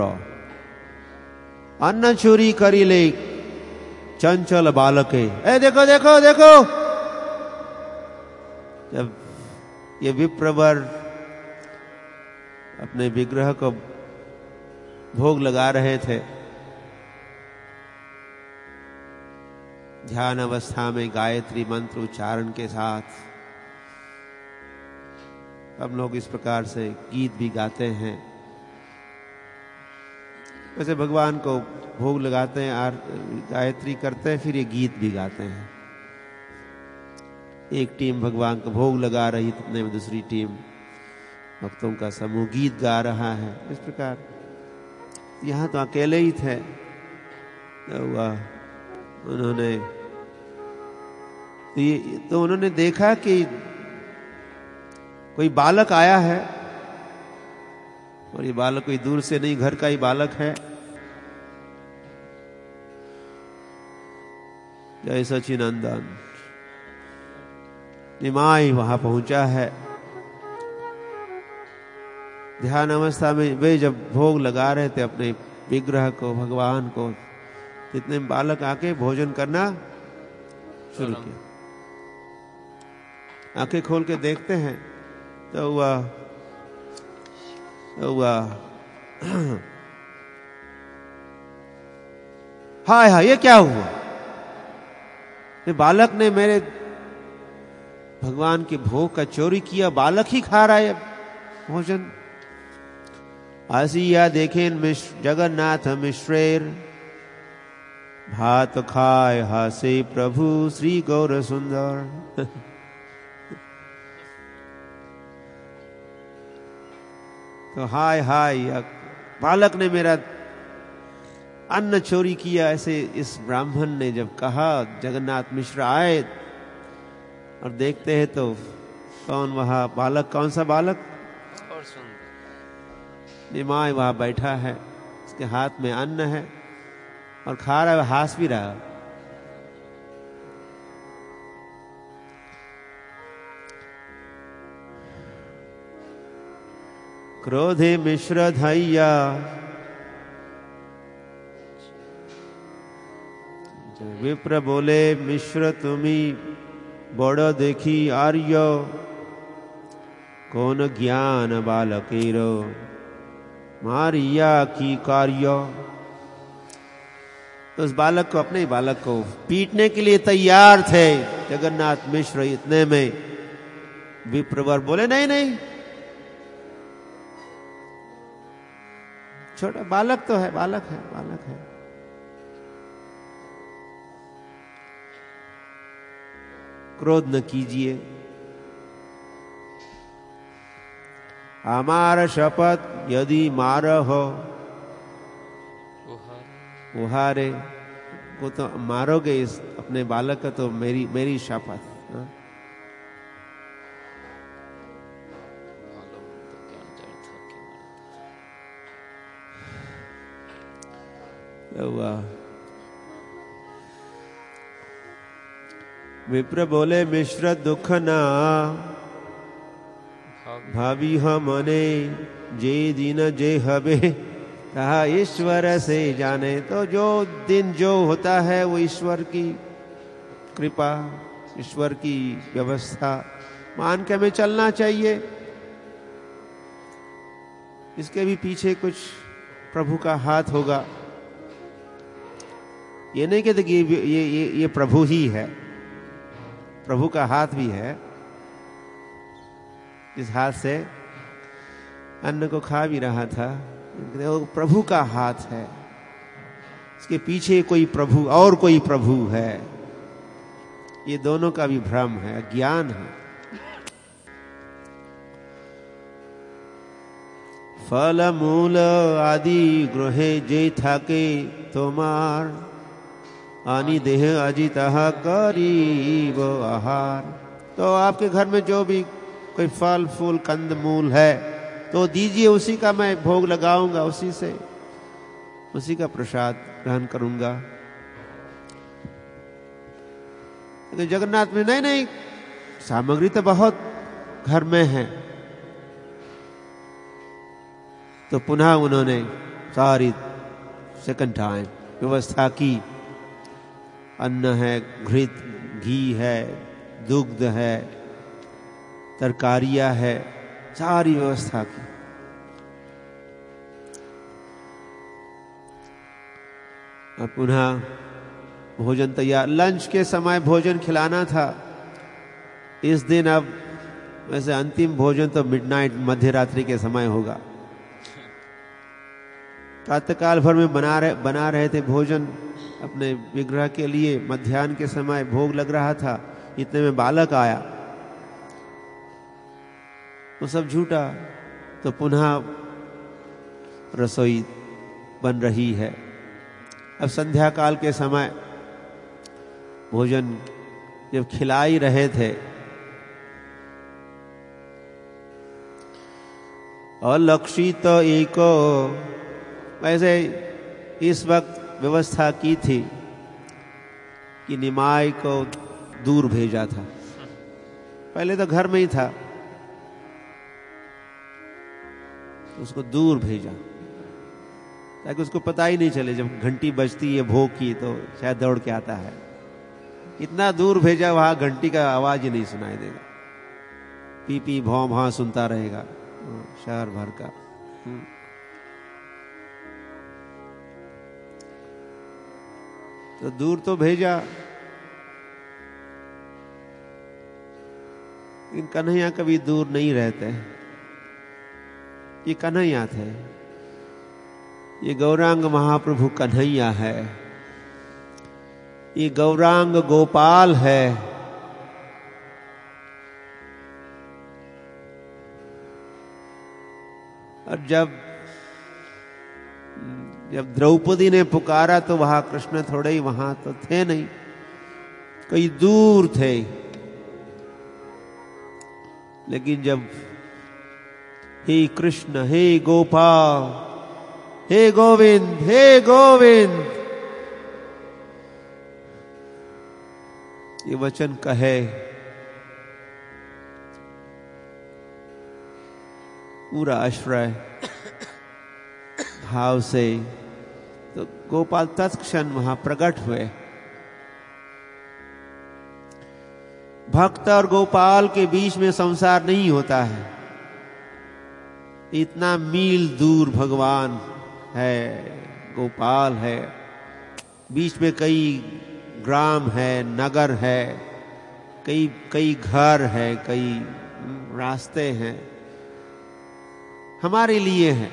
अन्न चोरी करी ले चंचल बालके। ए देखो देखो देखो, जब ये विप्रवर अपने विग्रह को भोग लगा रहे थे, ध्यान अवस्था में गायत्री मंत्र उच्चारण के साथ, हम लोग इस प्रकार से गीत भी गाते हैं। वैसे भगवान को भोग लगाते हैं, आर गायत्री करते हैं, फिर ये गीत भी गाते हैं। एक टीम भगवान को भोग लगा रही, इतने में दूसरी टीम भक्तों का समूह गीत गा रहा है। इस प्रकार यहाँ तो अकेले ही थे, तो उन्होंने तो, ये, तो उन्होंने देखा कि कोई बालक आया है, और ये बालक कोई दूर से नहीं, घर का ही बालक है। जय सचिनंदन निमाई वहां पहुंचा है। ध्यान अवस्था में वे जब भोग लगा रहे थे अपने विग्रह को, भगवान को, इतने बालक आके भोजन करना शुरू किया। आंखें खोल के देखते हैं तो हुआ तो हुआ हाय हाय ये क्या हुआ, ये बालक ने मेरे भगवान के भोग का चोरी किया, बालक ही खा रहा है भोजन। आसिया देखें मिश्र जगन्नाथ मिश्रेर, भात खाए हासे प्रभु श्री गौर सुंदर। तो हाय हाय बालक ने मेरा अन्न चोरी किया, ऐसे इस ब्राह्मण ने जब कहा, जगन्नाथ मिश्र आए और देखते हैं तो कौन वहां बालक, कौन सा बालक,
और सुंदर
निमाय वहां बैठा है, उसके हाथ में अन्न है और खा रहा है, हंस भी रहा। क्रोधे मिश्र धैया, विप्र बोले मिश्र तुम्ही बड़ देखी आर्य, कौन ज्ञान बालकेरो मारिया की कार्य। तो उस बालक को, अपने बालक को पीटने के लिए तैयार थे जगन्नाथ मिश्र। इतने में विप्रवर बोले नहीं नहीं, छोटा बालक तो है, बालक है, बालक है। क्रोध न कीजिए, हमारा शपथ यदि मार हो, उहारे को तो मारोगे इस अपने बालक का, तो मेरी मेरी शपथ। हुआ विप्र बोले मिश्र दुख ना भावी हमने, जे दिन जे हबे कहा ईश्वर से जाने। तो जो दिन जो होता है वो ईश्वर की कृपा, ईश्वर की व्यवस्था मान के हमें चलना चाहिए। इसके भी पीछे कुछ प्रभु का हाथ होगा। ये नहीं कहते कि ये ये ये प्रभु ही है, प्रभु का हाथ भी है। इस हाथ से अन्न को खा भी रहा था, वो प्रभु का हाथ है। इसके पीछे कोई प्रभु और कोई प्रभु है, ये दोनों का भी भ्रम है, ज्ञान है। फल मूल आदि गृहे जे थाके तोमार, आनी देह अजित करीब आहार। तो आपके घर में जो भी कोई फल फूल कंद मूल है तो दीजिए, उसी का मैं भोग लगाऊंगा, उसी से उसी का प्रसाद ग्रहण करूंगा। तो जगन्नाथ में नहीं नहीं, सामग्री तो बहुत घर में है। तो पुनः उन्होंने सारी सेकंड टाइम व्यवस्था की। अन्न है, घृत घी है, दुग्ध है, तरकारियां है, सारी व्यवस्था की। और पुनः भोजन तैयार, लंच के समय भोजन खिलाना था। इस दिन अब वैसे अंतिम भोजन तो मिडनाइट, मध्य रात्रि के समय होगा। प्रातःकाल भर में बना रहे बना रहे थे भोजन अपने विग्रह के लिए, मध्याह्न के समय भोग लग रहा था। इतने में बालक आया, वो सब झूठा। तो पुनः रसोई बन रही है। अब संध्या काल के समय भोजन जब खिला ही रहे थे, अलक्षित तो एक वैसे इस वक्त व्यवस्था की थी कि निमाय को दूर भेजा था। पहले तो घर में ही था, उसको दूर भेजा ताकि उसको पता ही नहीं चले। जब घंटी बजती है भोग की तो शायद दौड़ के आता है। इतना दूर भेजा, वहां घंटी का आवाज ही नहीं सुनाई देगा, पी पी भौं भौं सुनता रहेगा शहर भर का। तो दूर तो भेजा, इन कन्हैया कभी दूर नहीं रहते। ये कन्हैया थे, ये गौरांग महाप्रभु कन्हैया है, ये गौरांग गोपाल है। और जब जब द्रौपदी ने पुकारा तो वहां कृष्ण थोड़े ही वहां तो थे नहीं, कहीं दूर थे। लेकिन जब हे कृष्ण, हे गोपाल, हे गोविंद, हे गोविंद ये वचन कहे, पूरा आश्रय भाव से, तो गोपाल तत्क्षण वहां प्रकट हुए। भक्त और गोपाल के बीच में संसार नहीं होता है, इतना मील दूर भगवान है, गोपाल है। बीच में कई ग्राम है, नगर है, कई कई घर है, कई रास्ते हैं, हमारे लिए है।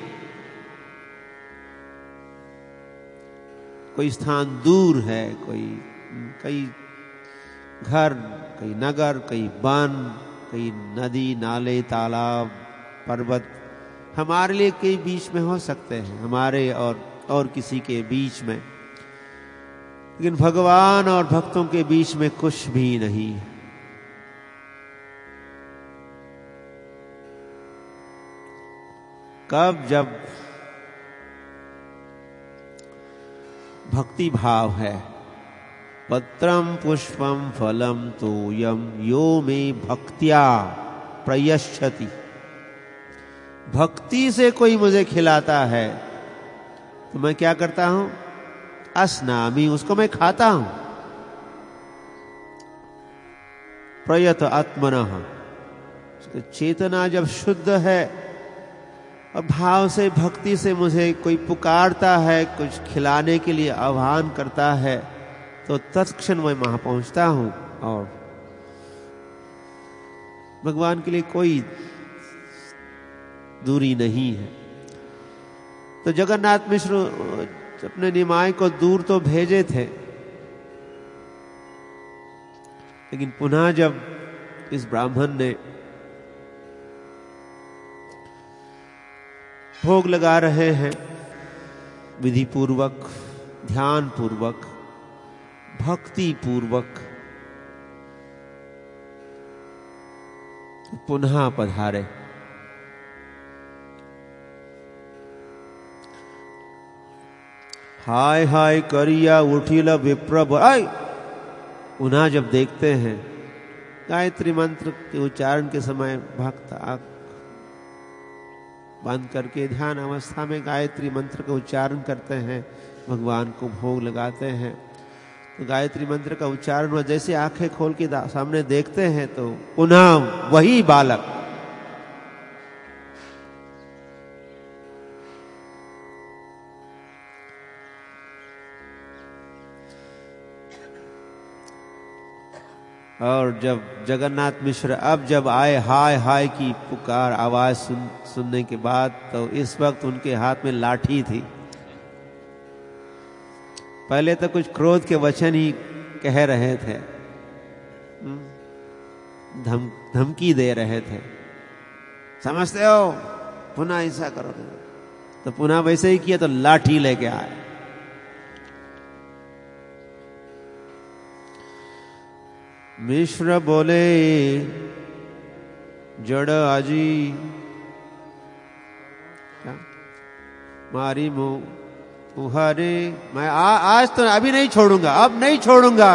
कोई स्थान दूर है, कोई कई घर, कई नगर, कई वन, कई नदी, नाले, तालाब, पर्वत हमारे लिए कई बीच में हो सकते हैं, हमारे और और किसी के बीच में। लेकिन भगवान और भक्तों के बीच में कुछ भी नहीं। कब? जब भक्ति भाव है। पत्रम पुष्पम फलम तोयम यो मे भक्त्या प्रयच्छति। भक्ति से कोई मुझे खिलाता है तो मैं क्या करता हूं? अस्नामि, उसको मैं खाता हूं। प्रयत आत्मनः, चेतना जब शुद्ध है और भाव से, भक्ति से मुझे कोई पुकारता है, कुछ खिलाने के लिए आह्वान करता है, तो तत्क्षण मैं वहां पहुंचता हूं। और भगवान के लिए कोई दूरी नहीं है। तो जगन्नाथ मिश्र अपने निमाय को दूर तो भेजे थे, लेकिन पुनः जब इस ब्राह्मण ने भोग लगा रहे हैं, विधि पूर्वक, ध्यान पूर्वक, भक्ति पूर्वक, पुनः पधारे। हाय हाय करिया उठिल विप्र आय। पुनः जब देखते हैं गायत्री मंत्र के उच्चारण के समय भक्त आंख बंद करके ध्यान अवस्था में गायत्री मंत्र का उच्चारण करते हैं, भगवान को भोग लगाते हैं। तो गायत्री मंत्र का उच्चारण हुआ, जैसे आंखें खोल के सामने देखते हैं तो पुनः वही बालक और जब जगन्नाथ मिश्र अब जब आए, हाय हाय की पुकार आवाज सुन, सुनने के बाद, तो इस वक्त उनके हाथ में लाठी थी। पहले तो कुछ क्रोध के वचन ही कह रहे थे, धम धमकी दे रहे थे, समझते हो, पुनः ऐसा करोगे। तो पुनः वैसे ही किया, तो लाठी लेके आए। मिश्र बोले, जड़ आजी क्या मारी मुंह उहारे, मैं आ, आज तो अभी नहीं छोड़ूंगा, अब नहीं छोड़ूंगा।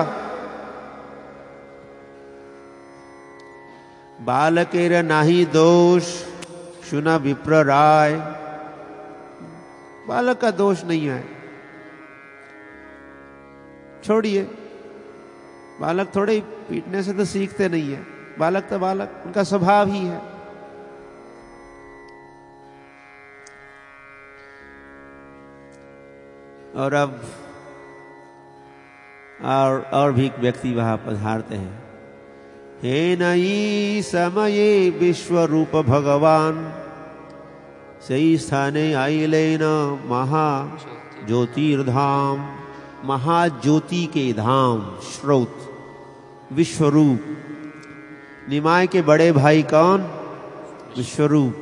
बालकेर नाही दोष सुना विप्र राय। बालक का दोष नहीं है, छोड़िए। बालक थोड़े ही पीटने से तो सीखते नहीं है, बालक तो बालक, उनका स्वभाव ही है। और अब और और भी व्यक्ति वहां पधारते हैं। हे नई समये विश्व रूप भगवान सही स्थाने आइले न महा ज्योतिर्धाम। महाज्योति के धाम स्रोत विश्वरूप। निमाय के बड़े भाई कौन? विश्वरूप,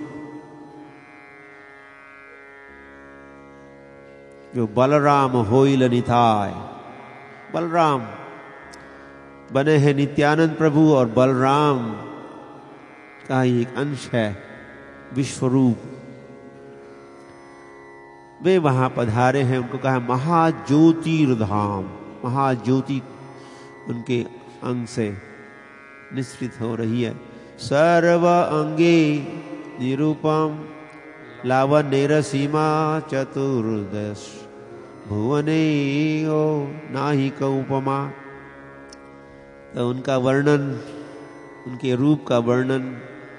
जो बलराम होइल निताय। बलराम बने हैं नित्यानंद प्रभु और बलराम का ही एक अंश है विश्वरूप। वे वहां पधारे हैं, उनको कहा महाज्योतिर्धाम। महाज्योति उनके अंग से निश्चित हो रही है। सर्व अंगे निरूपम लावण्य सीमा चतुर्दश भुवने ओ नाही क उपमा। तो उनका वर्णन, उनके रूप का वर्णन,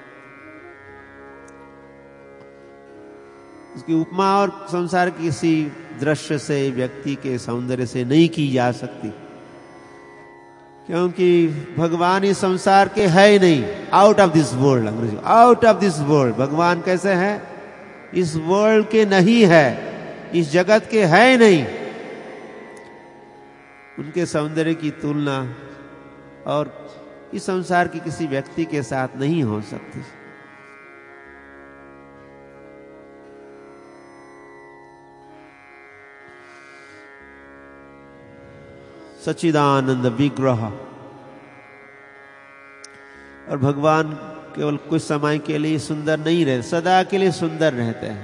उसकी उपमा और संसार के किसी दृश्य से, व्यक्ति के सौंदर्य से नहीं की जा सकती, क्योंकि भगवान इस संसार के है ही नहीं। आउट ऑफ दिस वर्ल्ड, अंग्रेजी आउट ऑफ दिस वर्ल्ड। भगवान कैसे है? इस वर्ल्ड के नहीं है, इस जगत के है ही नहीं। उनके सौंदर्य की तुलना और इस संसार के किसी व्यक्ति के साथ नहीं हो सकती। सच्चिदानंद विग्रह। और भगवान केवल कुछ समय के लिए सुंदर नहीं रहते, सदा के लिए सुंदर रहते हैं।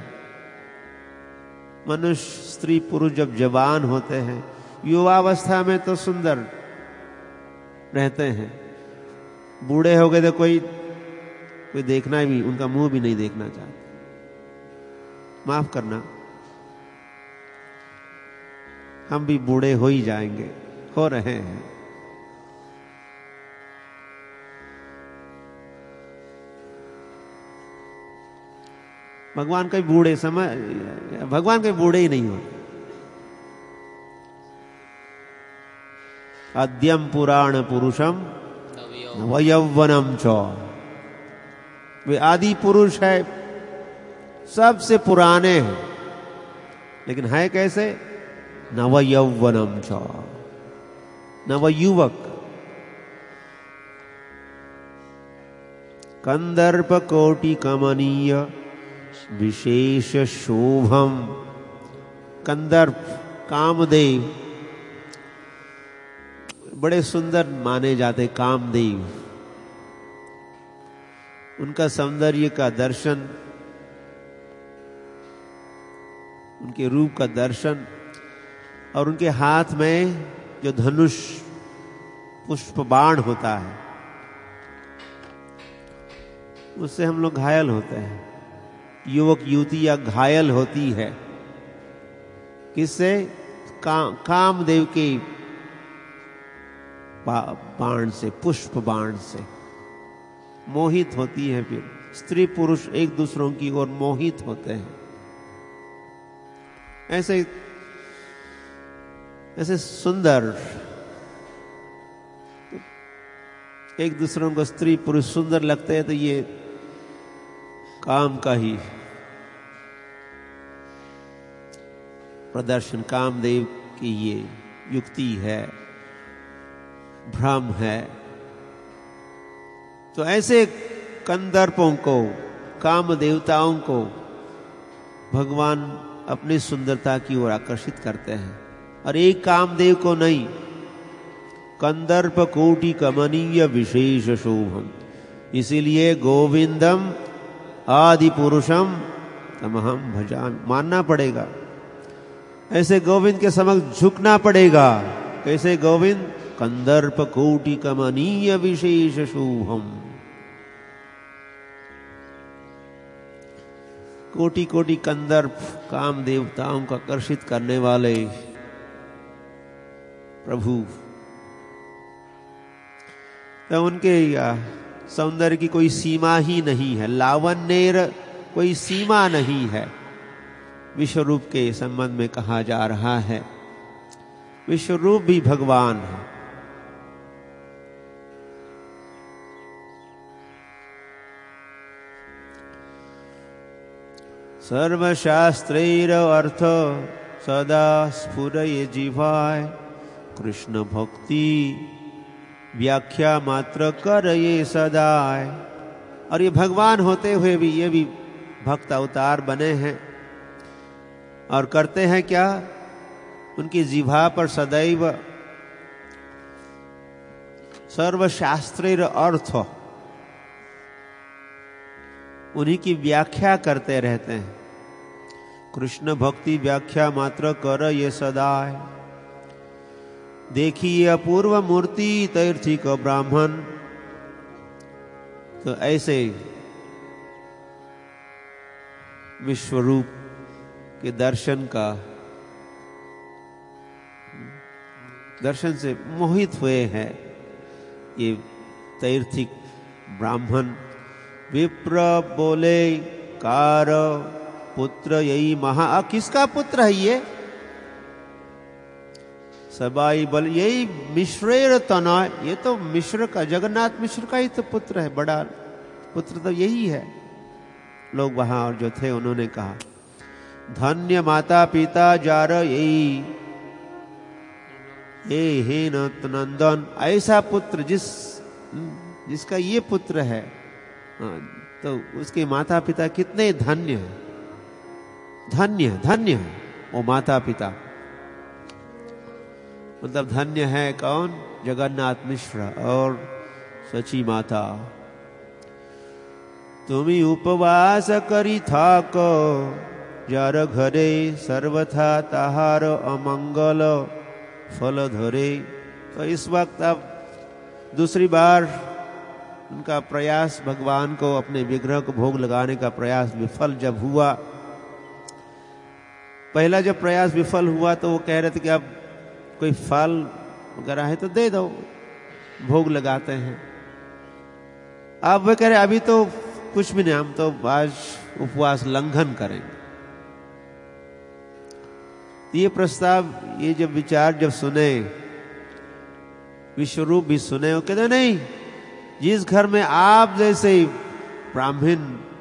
मनुष्य, स्त्री, पुरुष जब जवान होते हैं, युवावस्था में तो सुंदर रहते हैं। बूढ़े हो गए तो कोई कोई देखना भी, उनका मुंह भी नहीं देखना चाहते। माफ करना, हम भी बूढ़े हो ही जाएंगे, हो रहे हैं। भगवान के बूढ़े समय, भगवान के बूढ़े ही नहीं होते। आद्यम पुराण पुरुषम नवयौवनम च। वे आदि पुरुष है, सबसे पुराने हैं, लेकिन है कैसे? नवयौवनम च, नवयुवक। कंदर्प कोटि कमनीय विशेष शोभम। कंदर्प, कामदेव, बड़े सुंदर माने जाते कामदेव। उनका सौंदर्य का दर्शन, उनके रूप का दर्शन, और उनके हाथ में जो धनुष पुष्प बाण होता है, उससे हम लोग घायल होते हैं। युवक युवतियां घायल होती है। किससे? का, कामदेव के बाण से, पुष्प बाण से मोहित होती है। फिर स्त्री पुरुष एक दूसरों की ओर मोहित होते हैं। ऐसे ऐसे सुंदर, एक दूसरों को स्त्री पुरुष सुंदर लगते हैं, तो ये काम का ही प्रदर्शन, कामदेव की ये युक्ति है, भ्रम है। तो ऐसे कंदर्पों को, काम देवताओं को भगवान अपनी सुंदरता की ओर आकर्षित करते हैं। और एक कामदेव को नहीं, कंदर्प कोटि कमनीय विशेष शोभम। इसीलिए गोविंदम आदि पुरुषम तमहम भजामि। मानना पड़ेगा, ऐसे गोविंद के समक्ष झुकना पड़ेगा। कैसे गोविंद? कंदर्प कोटि कमनीय विशेष शोभम। कोटि कोटि कंदर्प, काम देवताओं को आकर्षित करने वाले प्रभु। तो उनके सौंदर्य की कोई सीमा ही नहीं है, लावण्य कोई सीमा नहीं है। विश्वरूप के संबंध में कहा जा रहा है। विश्वरूप भी भगवान है। सर्वशास्त्रैर अर्थ सदा स्फुरये जिह्वाय, कृष्ण भक्ति व्याख्या मात्र करये सदाय। और ये भगवान होते हुए भी ये भी भक्त अवतार बने हैं और करते हैं क्या, उनकी जिह्वा पर सदैव सर्वशास्त्रेर अर्थ, उन्हीं की व्याख्या करते रहते हैं। कृष्ण भक्ति व्याख्या मात्र कर ये सदाय, देखिए अपूर्व मूर्ति तैर्थिक ब्राह्मण। तो ऐसे विश्वरूप के दर्शन का दर्शन से मोहित हुए हैं ये तैर्थिक ब्राह्मण। विप्र बोले कार पुत्र यही महा, किसका पुत्र है ये? सबाई बल यही मिश्रेर तना, ये तो मिश्र का, जगन्नाथ मिश्र का ही तो पुत्र है, बड़ा पुत्र तो यही है। लोग वहां और जो थे उन्होंने कहा धन्य माता पिता जार यही, हे हे नंदन, ऐसा पुत्र जिस जिसका ये पुत्र है, तो उसके माता पिता कितने धन्य हैं, धन्य धन्य है वो माता पिता। मतलब धन्य है कौन? जगन्नाथ मिश्र और सची माता। तुम्ही उपवास करी थाक, जार घरे सर्वथा ताहार अमंगल फल धरे। तो इस वक्त अब दूसरी बार उनका प्रयास, भगवान को अपने विग्रह को भोग लगाने का प्रयास विफल जब हुआ, पहला जब प्रयास विफल हुआ तो वो कह रहे थे कि अब कोई फल वगैरह है तो दे दो, भोग लगाते हैं। अब वे कह रहे अभी तो कुछ भी नहीं, हम तो आज उपवास लंघन करेंगे। ये प्रस्ताव, ये जब विचार जब सुने, विश्वरूप भी सुने, वो कहते नहीं, जिस घर में आप जैसे ब्राह्मण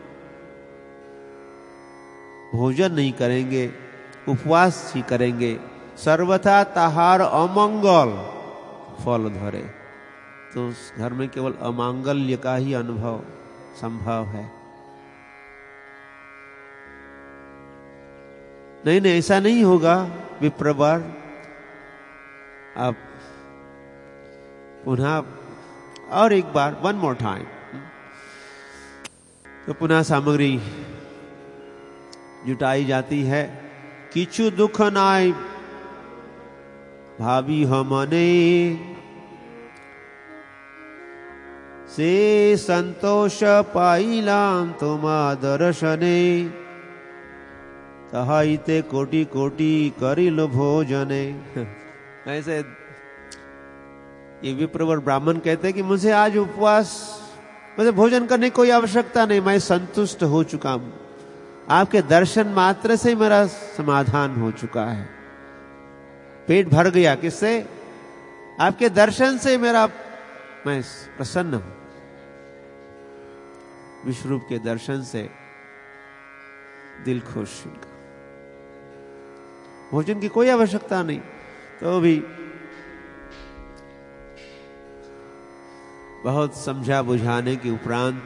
भोजन नहीं करेंगे, उपवास ही करेंगे, सर्वथा ताहार अमंगल फल धरे, तो उस घर में केवल अमांगल्य का ही अनुभव संभव है। नहीं नहीं, ऐसा नहीं होगा विप्रवर। अब पुनः और एक बार, वन मोर टाइम, तो पुनः सामग्री जुटाई जाती है। किछु दुख नाय भावी हमने, से संतोष पाइलाम तुमा दर्शने, तहाइते कोटि कोटि करिल भोजने। ऐसे ये विप्रवर ब्राह्मण कहते हैं कि मुझे आज उपवास, मुझे भोजन करने की कोई आवश्यकता नहीं, मैं संतुष्ट हो चुका हूं, आपके दर्शन मात्र से मेरा समाधान हो चुका है, पेट भर गया। किससे? आपके दर्शन से मेरा, मैं प्रसन्न हूं, विश्वरूप के दर्शन से दिल खुश। भोजन की कोई आवश्यकता नहीं। तो भी बहुत समझा बुझाने के उपरांत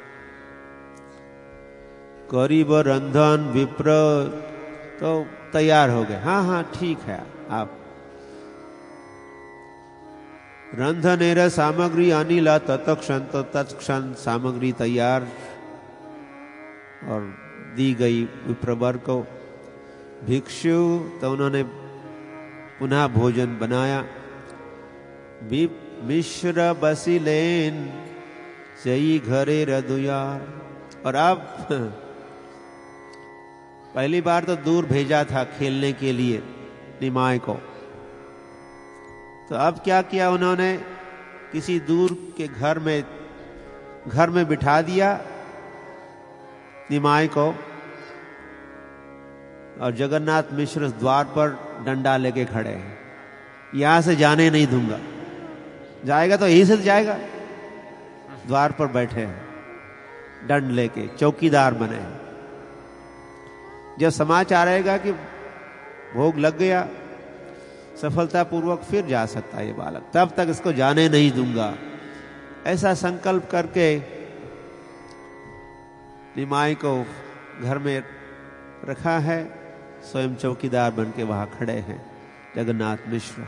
करीब रंधन विप्र तो तैयार हो गए। हाँ हाँ ठीक है, आप रंधनेर सामग्री अनिला तत्क्षण, तो तत्क्षण सामग्री तैयार और दी गई विप्रवर को। भिक्षु तो उन्होंने पुनः भोजन बनाया। मिश्र बसिलेन सही घरे रदुयार। और अब पहली बार तो दूर भेजा था खेलने के लिए निमाय को, तो अब क्या किया उन्होंने, किसी दूर के घर में घर में बिठा दिया निमाय को, और जगन्नाथ मिश्र द्वार पर डंडा लेके खड़े हैं। यहां से जाने नहीं दूंगा। जाएगा तो यही से जाएगा। द्वार पर बैठे हैं, दंड लेके, चौकीदार बने हैं। जब समाचार आएगा कि भोग लग गया सफलतापूर्वक, फिर जा सकता है ये बालक, तब तक इसको जाने नहीं दूंगा। ऐसा संकल्प करके निमाई को घर में रखा है। स्वयं चौकीदार बन के वहां खड़े हैं जगन्नाथ मिश्र।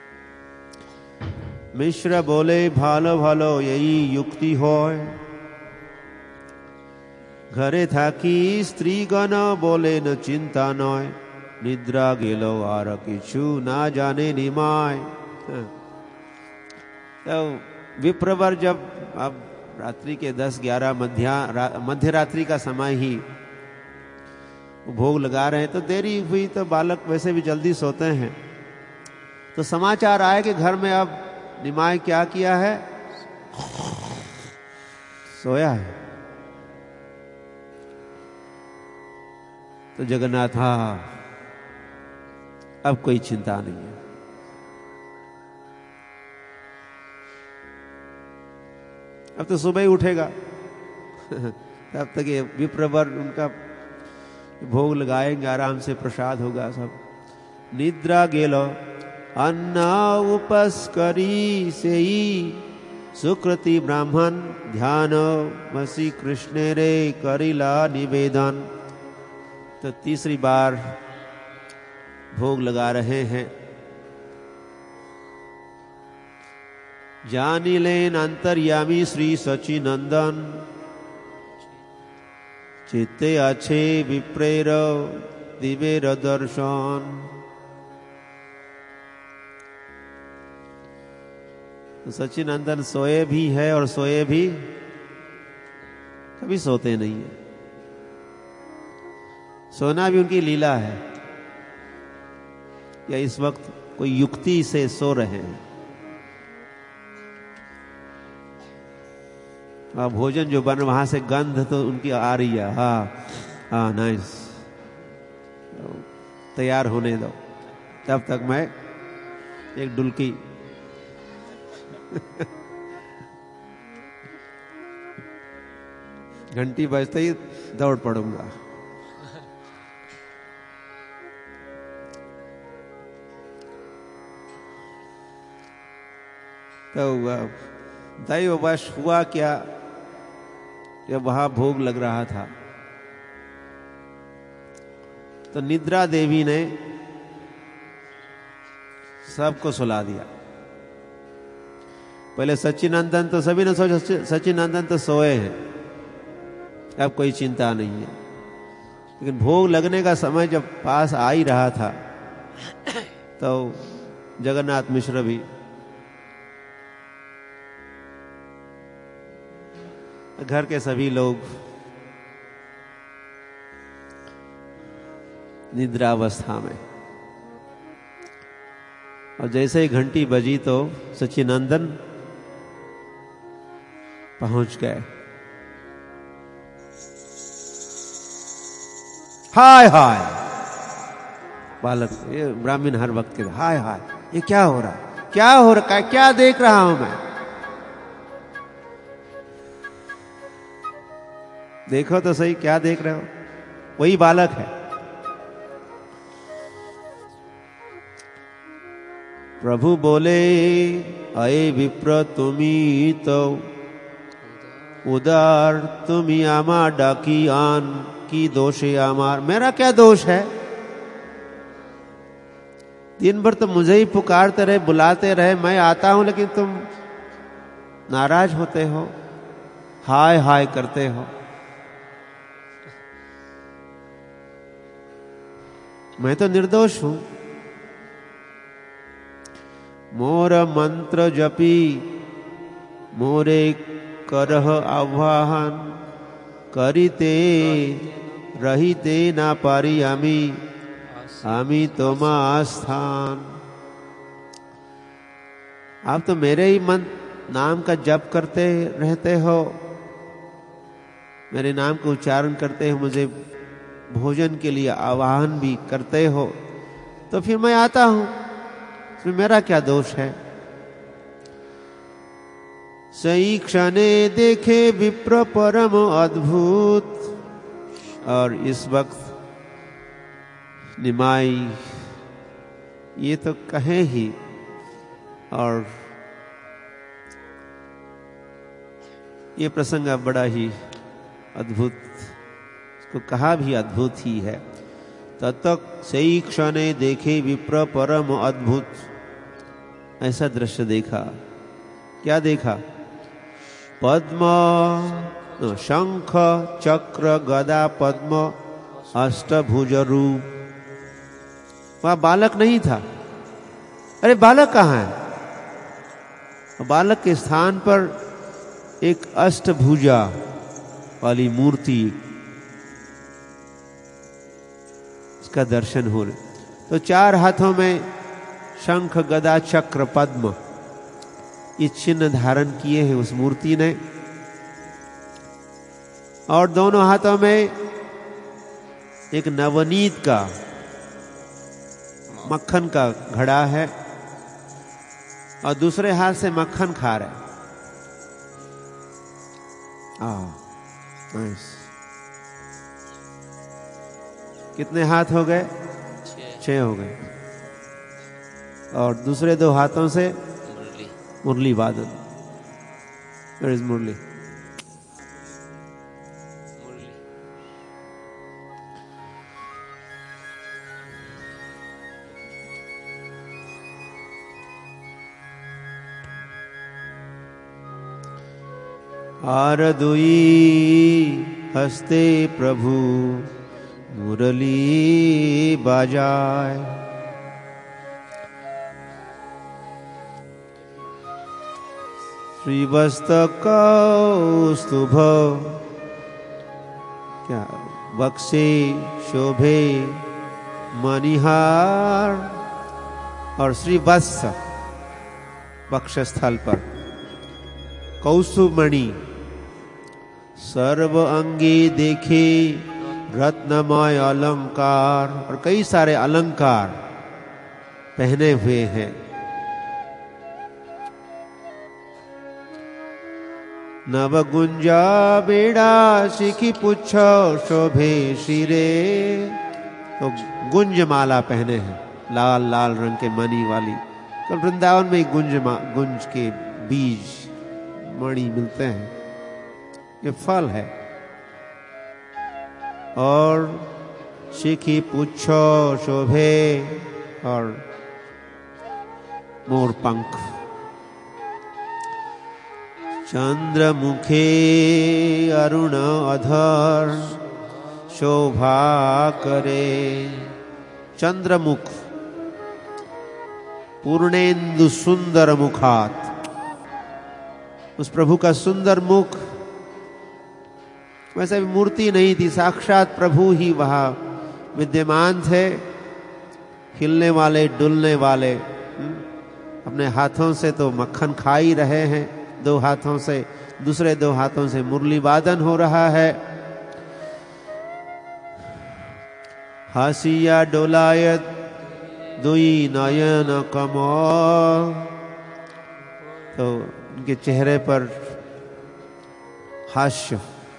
मिश्र बोले भालो भालो यही युक्ति होय, घरे थाकी स्त्रीगण बोले न चिंता नय, निद्रा गेलो आर किछु ना जाने निमाय। तो विप्रवर जब अब रात्रि के दस ग्यारह मध्या मध्य रात्रि का समय ही भोग लगा रहे हैं, तो देरी हुई तो बालक वैसे भी जल्दी सोते हैं। तो समाचार आया कि घर में अब निमाय क्या किया है, सोया है। तो जगन्नाथ हाँ, अब कोई चिंता नहीं है। अब तो सुबह ही उठेगा। तब तक ये विप्रवर उनका भोग लगाएंगे, आराम से प्रसाद होगा सब। निद्रा गेलो अन्ना उपस करी से ही, सुकृति ब्राह्मण ध्यान मसी कृष्ण रे करिला निवेदन। तो तीसरी बार भोग लगा रहे हैं। जानी लेन अंतर्यामी श्री सचिनंदन, चित्ते अच्छे विप्रेर दिवेर दर्शन। तो सचिनंदन सोए भी है और सोए भी कभी सोते नहीं है। सोना भी उनकी लीला है, या इस वक्त कोई युक्ति से सो रहे हैं। और भोजन जो बन वहां से गंध तो उनकी आ रही है। हाँ हाँ नाइस, तैयार होने दो, तब तक मैं एक डुलकी। घंटी बजते ही दौड़ पड़ूंगा। तो दैववश हुआ क्या, जब वहां भोग लग रहा था तो निद्रा देवी ने सबको सुला दिया। पहले सच्चिनंदन तो सभी ने सोचा सच्चिनंदन तो सोए हैं, अब कोई चिंता नहीं है। लेकिन भोग लगने का समय जब पास आ ही रहा था तो जगन्नाथ मिश्र भी घर के सभी लोग निद्रावस्था में। और जैसे ही घंटी बजी तो सच्चिनंदन पहुंच गए। हाय हाय, बालक ये ब्राह्मण हर वक्त के हाय हाय, ये क्या हो रहा है, क्या हो रहा है, क्या देख रहा हूं मैं। देखो तो सही, क्या देख रहे हो, वही बालक है। प्रभु बोले अये विप्र तुमी तो उदार, तुमी आमा डाकी आन की दोषे आमार। मेरा क्या दोष है, दिन भर तो मुझे ही पुकारते रहे, बुलाते रहे, मैं आता हूं लेकिन तुम नाराज होते हो, हाय हाय करते हो। मैं तो निर्दोष हूं। मोर मंत्र जपी मोरे करह आह्वान, करिते रहिते ना पारी आमी आमी तोमा आस्थान। आप तो मेरे ही मन नाम का जप करते रहते हो, मेरे नाम का उच्चारण करते हो, मुझे भोजन के लिए आह्वान भी करते हो, तो फिर मैं आता हूं। इसमें मेरा क्या दोष है? सही क्षणे देखे विप्र परम अद्भुत। और इस वक्त निमाई ये तो कहे ही, और ये प्रसंग बड़ा ही अद्भुत, इसको कहा भी अद्भुत ही है। ततक सही क्षणे देखे विप्र परम अद्भुत। ऐसा दृश्य देखा। क्या देखा? पद्म शंख चक्र गदा पद्म अष्टभुज रूप। वह बालक नहीं था। अरे बालक कहाँ है? बालक के स्थान पर एक अष्टभुजा वाली मूर्ति, इसका दर्शन हो रहा। तो चार हाथों में शंख गदा चक्र पद्म ये चिन्ह धारण किए हैं उस मूर्ति ने, और दोनों हाथों में एक नवनीत का मक्खन का घड़ा है, और दूसरे हाथ से मक्खन खा रहे। Ah, nice. कितने हाथ हो गए? छह हो गए। और दूसरे दो हाथों से मुरली, मुरली वादन। Where is Murali? आर दुई हस्ते प्रभु मुरली बाजाय। श्रीवस्तक कौस्तुभ क्या बक्से शोभे मणिहार। और श्रीवत्स वक्षस्थल पर कौस्तुभमणि सर्व अंगे देखे रत्नमय अलंकार। और कई सारे अलंकार पहने हुए हैं। नवगुंजा बेड़ा शिखी पुच्छ शोभे शिरे। तो गुंज माला पहने हैं, लाल लाल रंग के मणि वाली। कल वृंदावन में गुंज गुंज के बीज मणि मिलते हैं, ये फल है। और शिखी पुच्छ शोभे और मोर पंख। चंद्र मुखे अरुण अधर शोभा करे। चंद्रमुख पूर्णेन्दु सुंदर मुखात। उस प्रभु का सुंदर मुख। वैसे भी मूर्ति नहीं थी, साक्षात प्रभु ही वहां विद्यमान थे, हिलने वाले डुलने वाले। अपने हाथों से तो मक्खन खा ही रहे हैं, दो हाथों से, दूसरे दो हाथों से मुरली वादन हो रहा है। हासिया डोलायत दुई नयन कमल। तो उनके चेहरे पर हास्य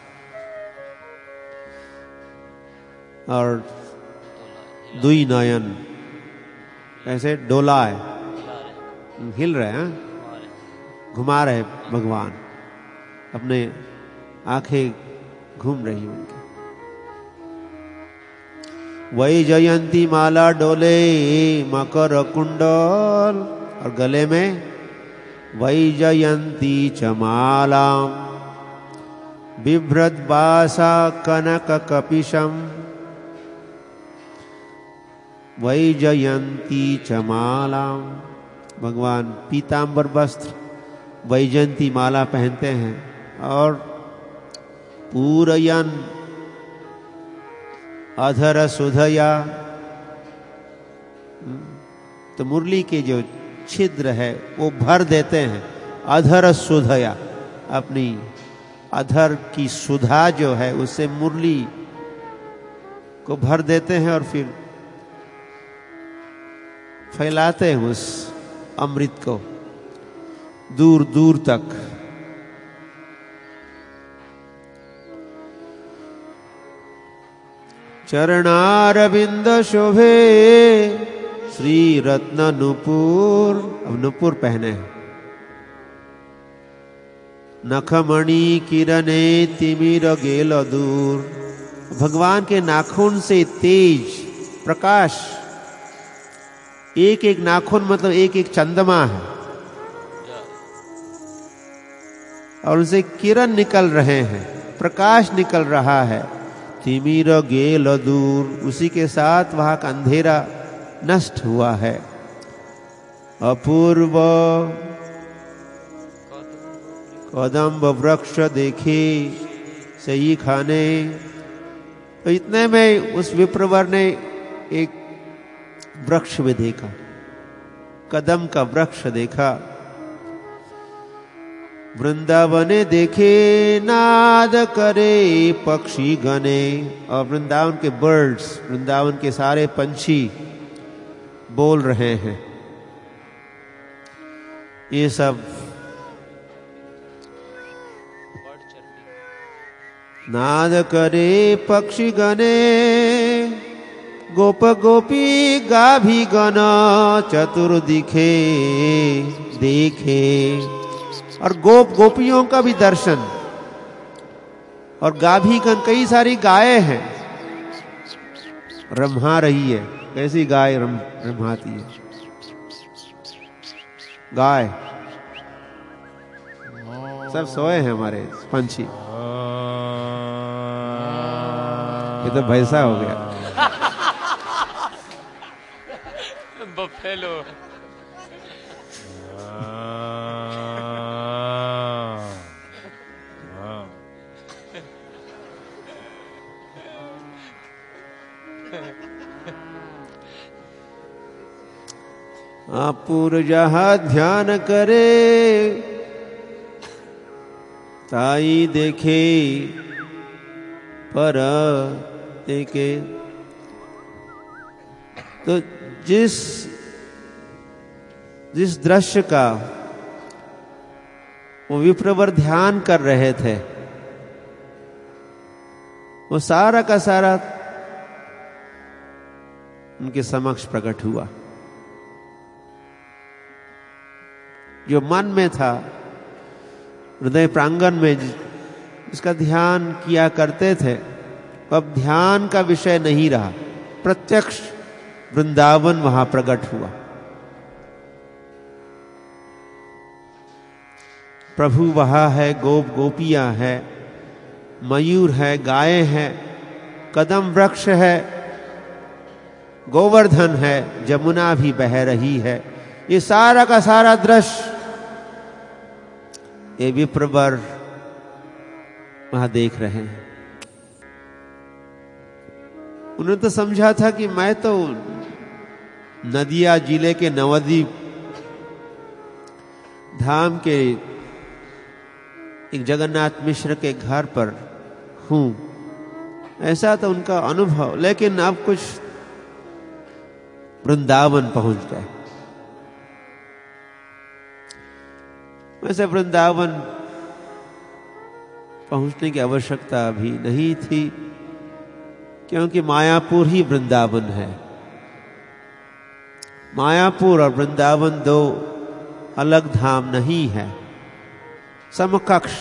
और दुई नयन ऐसे डोला है, हिल रहे हैं, घुमा रहे भगवान, अपने आंखें घूम रही उनकी। वही जयंती माला डोले मकर कुंडल। और गले में वही जयंती चमाला। बिभ्रत बासा कनक कपिशम। वही जयंती चमाला। भगवान पीतांबर वस्त्र वैजयंती माला पहनते हैं। और पूरयन अधर सुधया। तो मुरली के जो छिद्र है वो भर देते हैं। अधर सुधया, अपनी अधर की सुधा जो है उससे मुरली को भर देते हैं और फिर फैलाते हैं उस अमृत को दूर दूर तक। चरणारविंद शोभे श्री रत्न नुपुर। अब नुपुर पहने हैं। नखमणि किरणे तिमिर गेल दूर। भगवान के नाखून से तेज प्रकाश, एक एक नाखून मतलब एक एक चंद्रमा है, और उनसे किरण निकल रहे हैं, प्रकाश निकल रहा है। तिमिर गेल दूर, उसी के साथ वहां का अंधेरा नष्ट हुआ है। अपूर्व कदम्ब वृक्ष देखे सही खाने। तो इतने में उस विप्रवर ने एक वृक्ष भी देखा, कदम का वृक्ष देखा। वृंदावने देखे नाद करे पक्षी गने। और वृंदावन के बर्ड्स, वृंदावन के सारे पंछी बोल रहे हैं। ये सब नाद करे पक्षी गने। गोप गोपी गाभी गण चतुर दिखे देखे। और गोप गोपियों का भी दर्शन। और गाभी गण, कई सारी गायें हैं, रम्हा रही है। कैसी गाय रम रम्हाती है? गाय सब सोए हैं हमारे पंछी। ये तो भैंसा हो गया।
बफेलो।
आपुर जहाँ ध्यान करे ताई देखे पर देखे। तो जिस जिस दृश्य का वो विप्रवर ध्यान कर रहे थे, वो सारा का सारा उनके समक्ष प्रकट हुआ। जो मन में था, हृदय प्रांगण में जिसका ध्यान किया करते थे, अब ध्यान का विषय नहीं रहा, प्रत्यक्ष वृंदावन वहां प्रकट हुआ। प्रभु वहां है, गोप गोपियां है, मयूर है, गायें हैं, कदम वृक्ष है, गोवर्धन है, जमुना भी बह रही है। ये सारा का सारा दृश्य ये विप्रवर वहां देख रहे हैं। उन्होंने तो समझा था कि मैं तो नदिया जिले के नवद्वीप धाम के एक जगन्नाथ मिश्र के घर पर हूं, ऐसा तो उनका अनुभव। लेकिन अब कुछ वृंदावन पहुंच गए। वैसे वृंदावन पहुंचने की आवश्यकता अभी नहीं थी, क्योंकि मायापुर ही वृंदावन है। मायापुर और वृंदावन दो अलग धाम नहीं है, समकक्ष।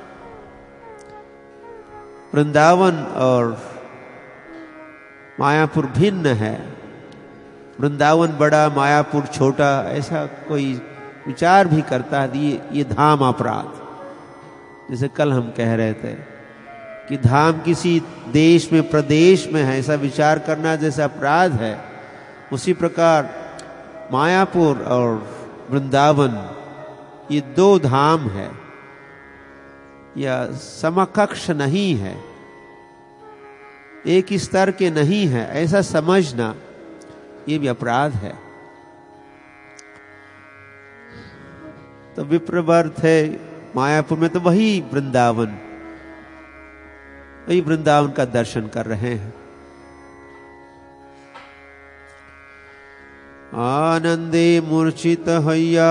वृंदावन और मायापुर भिन्न है। वृंदावन बड़ा, मायापुर छोटा, ऐसा कोई विचार भी करता है ये ये धाम अपराध। जैसे कल हम कह रहे थे कि धाम किसी देश में, प्रदेश में है, ऐसा विचार करना जैसे अपराध है, उसी प्रकार मायापुर और वृंदावन ये दो धाम है, या समकक्ष नहीं है, एक स्तर के नहीं है, ऐसा समझना ये भी अपराध है। तो विप्रवर थे मायापुर में, तो वही वृंदावन, वही वृंदावन का दर्शन कर रहे हैं। आनंदे मूर्छित हैया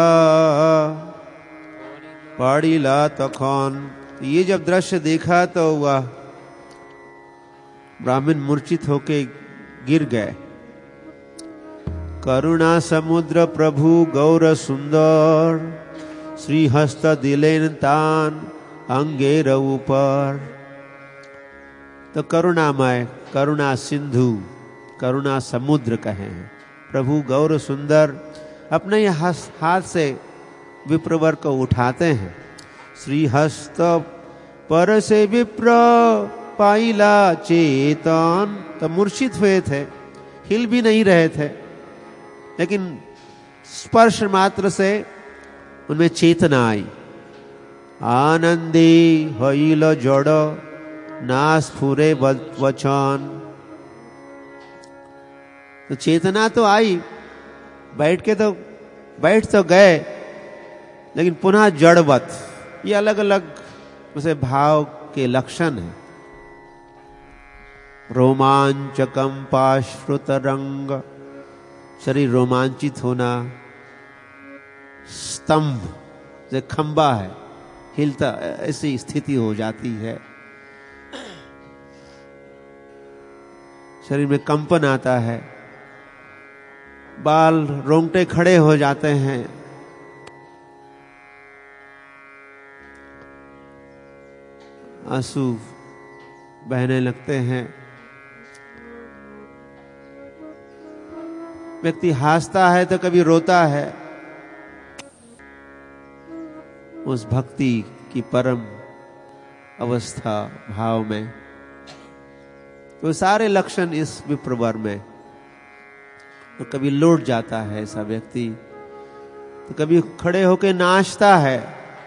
पड़िला तखन। ये जब दृश्य देखा तो वह ब्राह्मण मूर्छित होके गिर गए। करुणा समुद्र प्रभु गौर सुंदर श्री हस्त दिलेन तान अंगेर ऊपर। तो करुणामय, करुणा सिंधु, करुणा समुद्र कहे हैं प्रभु गौर सुंदर अपने हाथ से विप्रवर को उठाते हैं। श्री हस्त पर से विप्र पाइला चेतन। तो मूर्छित हुए थे, हिल भी नहीं रहे थे, लेकिन स्पर्श मात्र से उनमें चेतना आई। आनंदी हईल जड़ नास फुरे वचन। तो चेतना तो आई, बैठ के तो बैठ तो गए, लेकिन पुनः जड़वत। ये अलग अलग उसे भाव के लक्षण हैं। रोमांचकम पाश्रुत रंग, शरीर रोमांचित होना। स्तंभ जो खंबा है, हिलता, ऐसी स्थिति हो जाती है। शरीर में कंपन आता है, बाल रोंगटे खड़े हो जाते हैं। आंसू बहने लगते हैं। व्यक्ति हंसता है तो कभी रोता है। उस भक्ति की परम अवस्था भाव में तो सारे लक्षण इस विप्रवर में। तो कभी लौट जाता है ऐसा व्यक्ति, तो कभी खड़े होके नाचता है।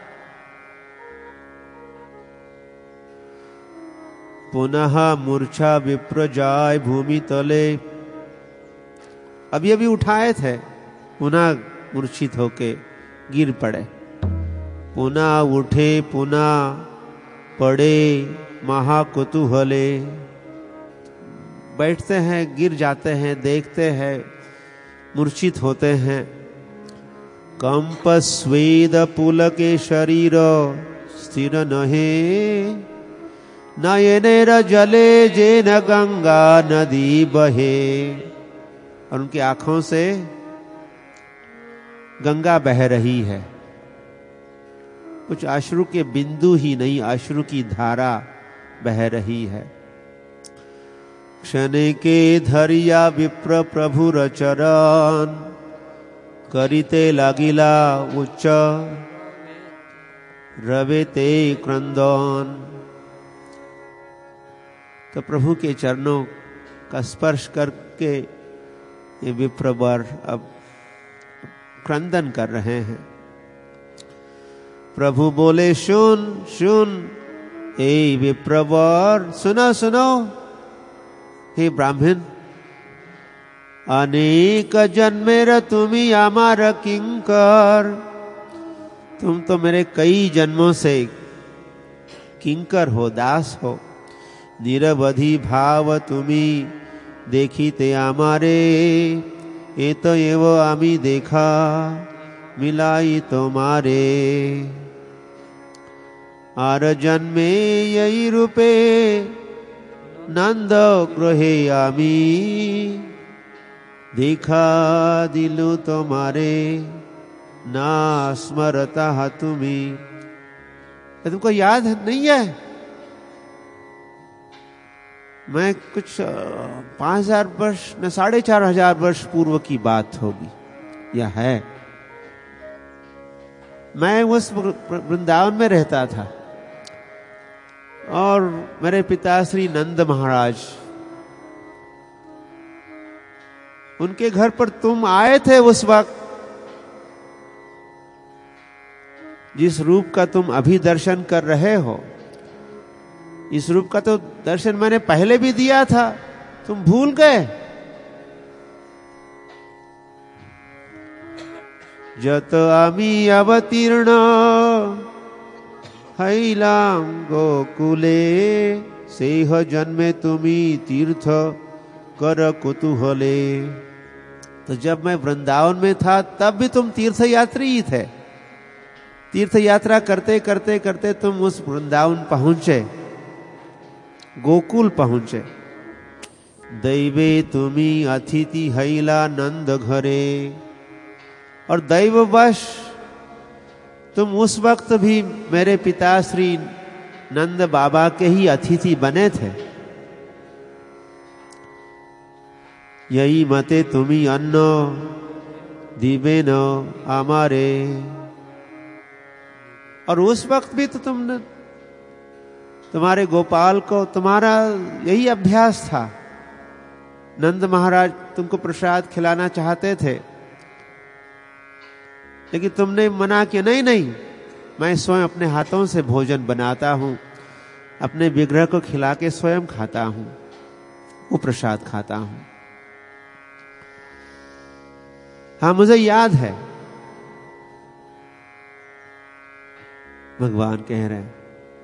पुनः मूर्छा विप्र जाय भूमि तले। अभी अभी उठाए थे, पुनः मूर्छित होके गिर पड़े। पुनः उठे पुनः पड़े महाकुतूहले। बैठते हैं, गिर जाते हैं, देखते हैं, मूर्छित होते हैं। कंप स्वेद पुल के शरीर स्थिर नहे। नयनेर जले जेन गंगा नदी बहे। और उनकी आंखों से गंगा बह रही है। कुछ अश्रु के बिंदु ही नहीं, अश्रु की धारा बह रही है। क्षण के धरिया विप्र प्रभु रचरण। करिते लागिला उच्च रवेते क्रंदन। तो प्रभु के चरणों का स्पर्श करके ये विप्रवर अब क्रंदन कर रहे हैं। प्रभु बोले सुन सुन ए विप्रवर, सुनो सुनो हे ब्राह्मण। अनेक जन्मेर तुम्ही आमार किंकर। तुम तो मेरे कई जन्मों से किंकर हो, दास हो। निरवधि भाव तुम्ही देखिते आमारे। ए तो एव आमी देखा मिलाई तुम्हारे। आर जन्मे यही रूपे नंद ग्रहे आमी। देखा दिलु तुम्हारे ना स्मरता तुम्ही। तुमको याद नहीं है? मैं कुछ पांच हजार वर्ष न साढ़े चार हजार वर्ष पूर्व की बात होगी या है। मैं उस वृंदावन में रहता था और मेरे पिता श्री नंद महाराज, उनके घर पर तुम आए थे उस वक्त। जिस रूप का तुम अभी दर्शन कर रहे हो, इस रूप का तो दर्शन मैंने पहले भी दिया था, तुम भूल गए। जत आमी अवतीर्ण हैलाम गोकुले। सेह जन्मे तुम्ही तीर्थ कर कुतूहले। तो जब मैं वृंदावन में था तब भी तुम तीर्थ यात्री ही थे। तीर्थ यात्रा करते करते करते तुम उस वृंदावन पहुंचे, गोकुल पहुंचे। दैवे तुमी अतिथि हैला नंद घरे, और दैववश तुम उस वक्त भी मेरे पिता श्री नंद बाबा के ही अतिथि बने थे। यही मते तुमी अन्न दिवे न हमारे, और उस वक्त भी तो तुमने, तुम्हारे गोपाल को तुम्हारा यही अभ्यास था। नंद महाराज तुमको प्रसाद खिलाना चाहते थे, लेकिन तुमने मना किया, नहीं नहीं मैं स्वयं अपने हाथों से भोजन बनाता हूं, अपने विग्रह को खिला के स्वयं खाता हूं, वो प्रसाद खाता हूं। हाँ, मुझे याद है। भगवान कह रहे हैं,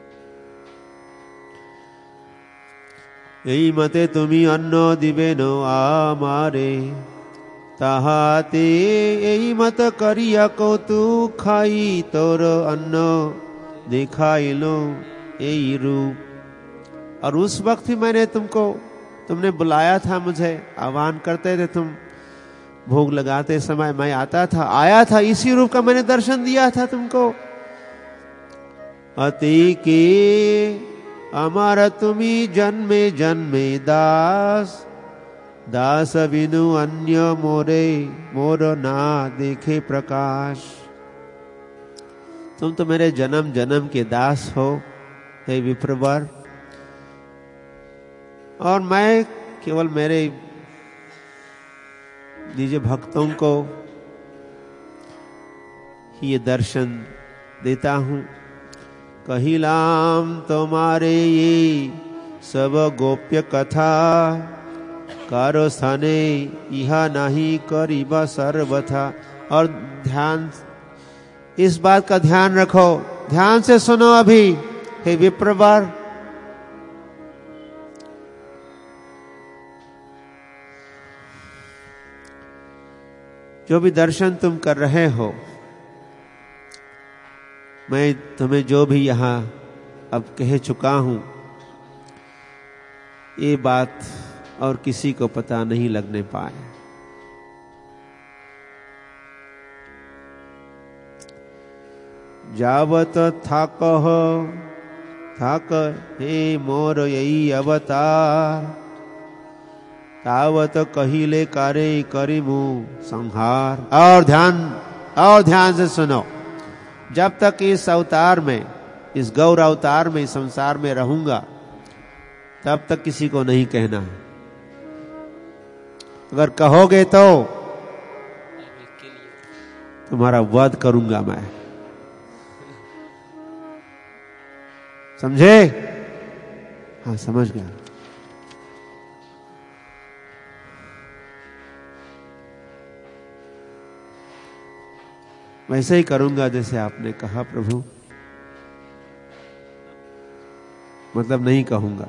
यही मते तुमी अन्न दिवे नो आमारे, ताहाते यही मत करिया को तू खाई, तोर अन्न दिखाई लो यही रूप। और उस वक्त ही मैंने तुमको, तुमने बुलाया था, मुझे आह्वान करते थे तुम, भोग लगाते समय मैं आता था, आया था, इसी रूप का मैंने दर्शन दिया था तुमको। अति के अमर तुमी जन्मे जन्मे दास, दास बिनु अन्य मोरे मोर ना देखे प्रकाश। तुम तो मेरे जन्म जन्म के दास हो हे विप्रवर, और मैं केवल मेरे निज भक्तों को ये दर्शन देता हूं। कहिलाम तुम्हारे ये सब गोप्य कथा, कारो स्थाने यहा नहीं करीबा सर्वथा। और ध्यान, इस बात का ध्यान रखो, ध्यान से सुनो अभी हे विप्रवर। जो भी दर्शन तुम कर रहे हो, मैं तुम्हें जो भी यहां अब कह चुका हूं, ये बात और किसी को पता नहीं लगने पाए। जावत थाक थाक हे मोर यही अवतार, तावत कहिले करे करिमु संहार। और ध्यान, और ध्यान से सुनो, जब तक इस अवतार में, इस गौर अवतार में, इस संसार में रहूंगा, तब तक किसी को नहीं कहना है। अगर कहोगे तो तुम्हारा वध करूंगा मैं, समझे? हाँ, समझ गया। वैसे ही करूंगा जैसे आपने कहा प्रभु, मतलब नहीं कहूंगा।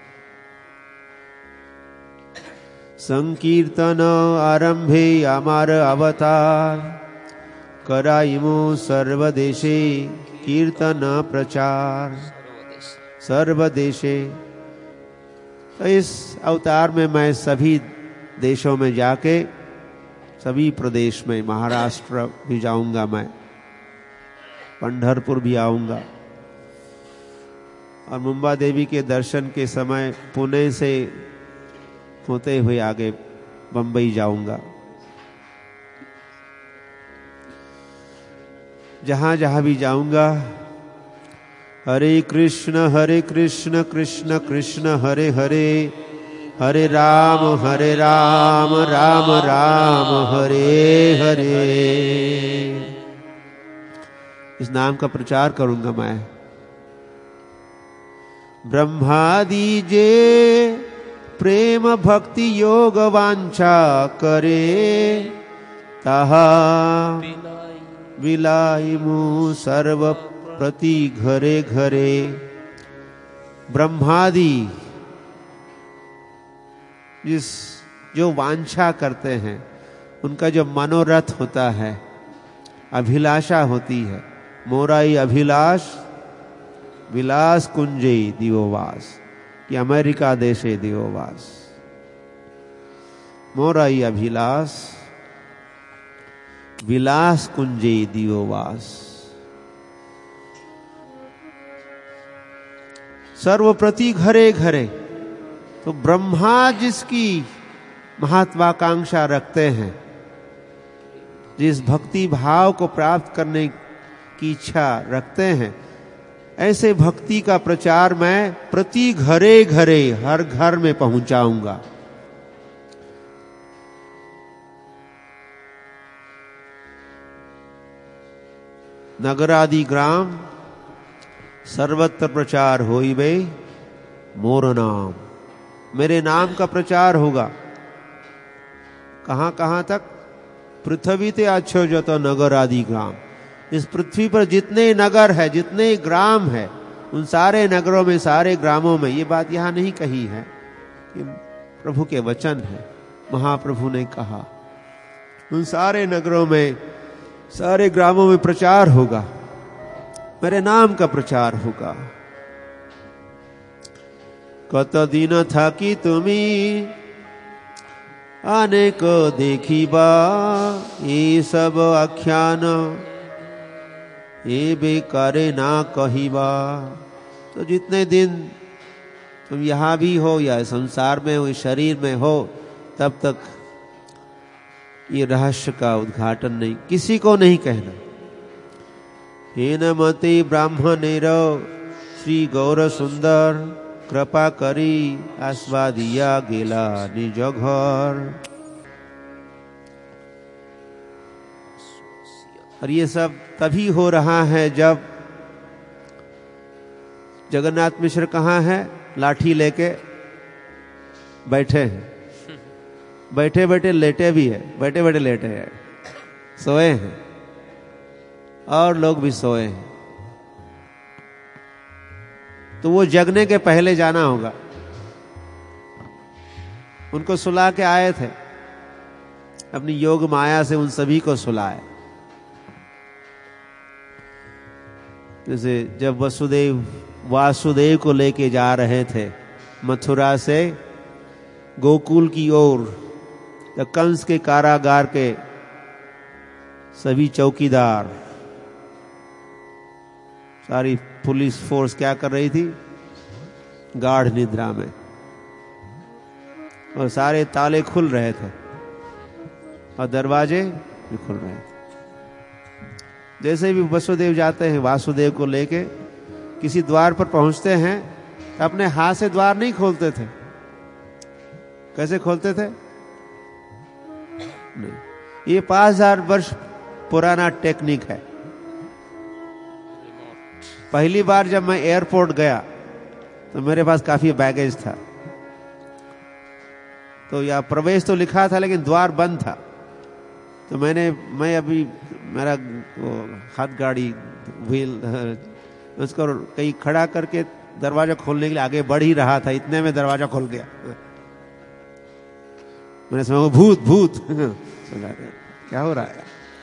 संकीर्तन आरंभे अमर अवतार, कराइमु सर्वदेशे कीर्तन प्रचार। सर्वदेशे, तो इस अवतार में मैं सभी देशों में जाके, सभी प्रदेश में, महाराष्ट्र भी जाऊंगा मैं, पंढरपुर भी आऊंगा, और मुंबा देवी के दर्शन के समय पुणे से होते हुए आगे बंबई जाऊंगा। जहां जहां भी जाऊंगा, हरे कृष्ण हरे कृष्ण कृष्ण कृष्ण हरे हरे, हरे राम हरे राम राम राम हरे हरे। इस नाम का प्रचार करूंगा मैं। ब्रह्मादि जे प्रेम भक्ति योग वांछा करे, ताहा विलाइमु सर्व प्रति घरे घरे। ब्रह्मादि जिस जो वांछा करते हैं, उनका जो मनोरथ होता है, अभिलाषा होती है, मोराई अभिलाष विलास कुंजे दिवोवास, कि अमेरिका देशे दिवोवास। मोराई अभिलाष विलास कुंजे दिवोवास। सर्वप्रति घरे घरे, तो ब्रह्मा जिसकी महत्वाकांक्षा रखते हैं, जिस भक्ति भाव को प्राप्त करने की इच्छा रखते हैं, ऐसे भक्ति का प्रचार मैं प्रति घरे घरे हर घर में पहुंचाऊंगा। नगरादि ग्राम सर्वत्र प्रचार होइबे मोर नाम, मेरे नाम का प्रचार होगा। कहां कहां तक? पृथ्वी ते अच्छो जतो नगर आदि ग्राम, इस पृथ्वी पर जितने नगर है, जितने ग्राम है, उन सारे नगरों में, सारे ग्रामों में, ये बात यहां नहीं कही है, कि प्रभु के वचन है, महाप्रभु ने कहा, उन सारे नगरों में, सारे ग्रामों में प्रचार होगा, मेरे नाम का प्रचार होगा। कत दिन था कि तुम्ही अनेक देखिबा, ये सब आख्यान ये बेकारे ना कहिबा। तो जितने दिन तुम यहां भी हो या संसार में हो, इस शरीर में हो, तब तक ये रहस्य का उद्घाटन नहीं, किसी को नहीं कहना। हेन मते ब्राह्मणेर श्री गौर सुंदर, कृपा करी आस्वादिया गेला निज घर। और ये सब तभी हो रहा है जब जगन्नाथ मिश्र कहाँ है? लाठी लेके बैठे हैं, बैठे बैठे लेटे भी है, बैठे बैठे लेटे हैं, सोए हैं, और लोग भी सोए हैं। तो वो जगने के पहले जाना होगा। उनको सुला के आए थे, अपनी योग माया से उन सभी को सुलाए। जैसे जब वसुदेव वासुदेव को लेके जा रहे थे मथुरा से गोकुल की ओर, तो कंस के कारागार के सभी चौकीदार, सारी पुलिस फोर्स क्या कर रही थी? गाढ़ निद्रा में, और सारे ताले खुल रहे थे और दरवाजे भी खुल रहे थे। जैसे भी वसुदेव जाते हैं वासुदेव को लेके, किसी द्वार पर पहुंचते हैं, तो अपने हाथ से द्वार नहीं खोलते थे। कैसे खोलते थे? नहीं, ये पांच हजार वर्ष पुराना टेक्निक है। पहली बार जब मैं एयरपोर्ट गया तो मेरे पास काफी बैगेज था, तो या प्रवेश तो लिखा था लेकिन द्वार बंद था। तो मैंने मैं अभी मेरा हाथ गाड़ी व्हील उसको कहीं खड़ा करके दरवाजा खोलने के लिए आगे बढ़ ही रहा था, इतने में दरवाजा खुल गया। मैंने समझा भूत भूत क्या हो रहा है।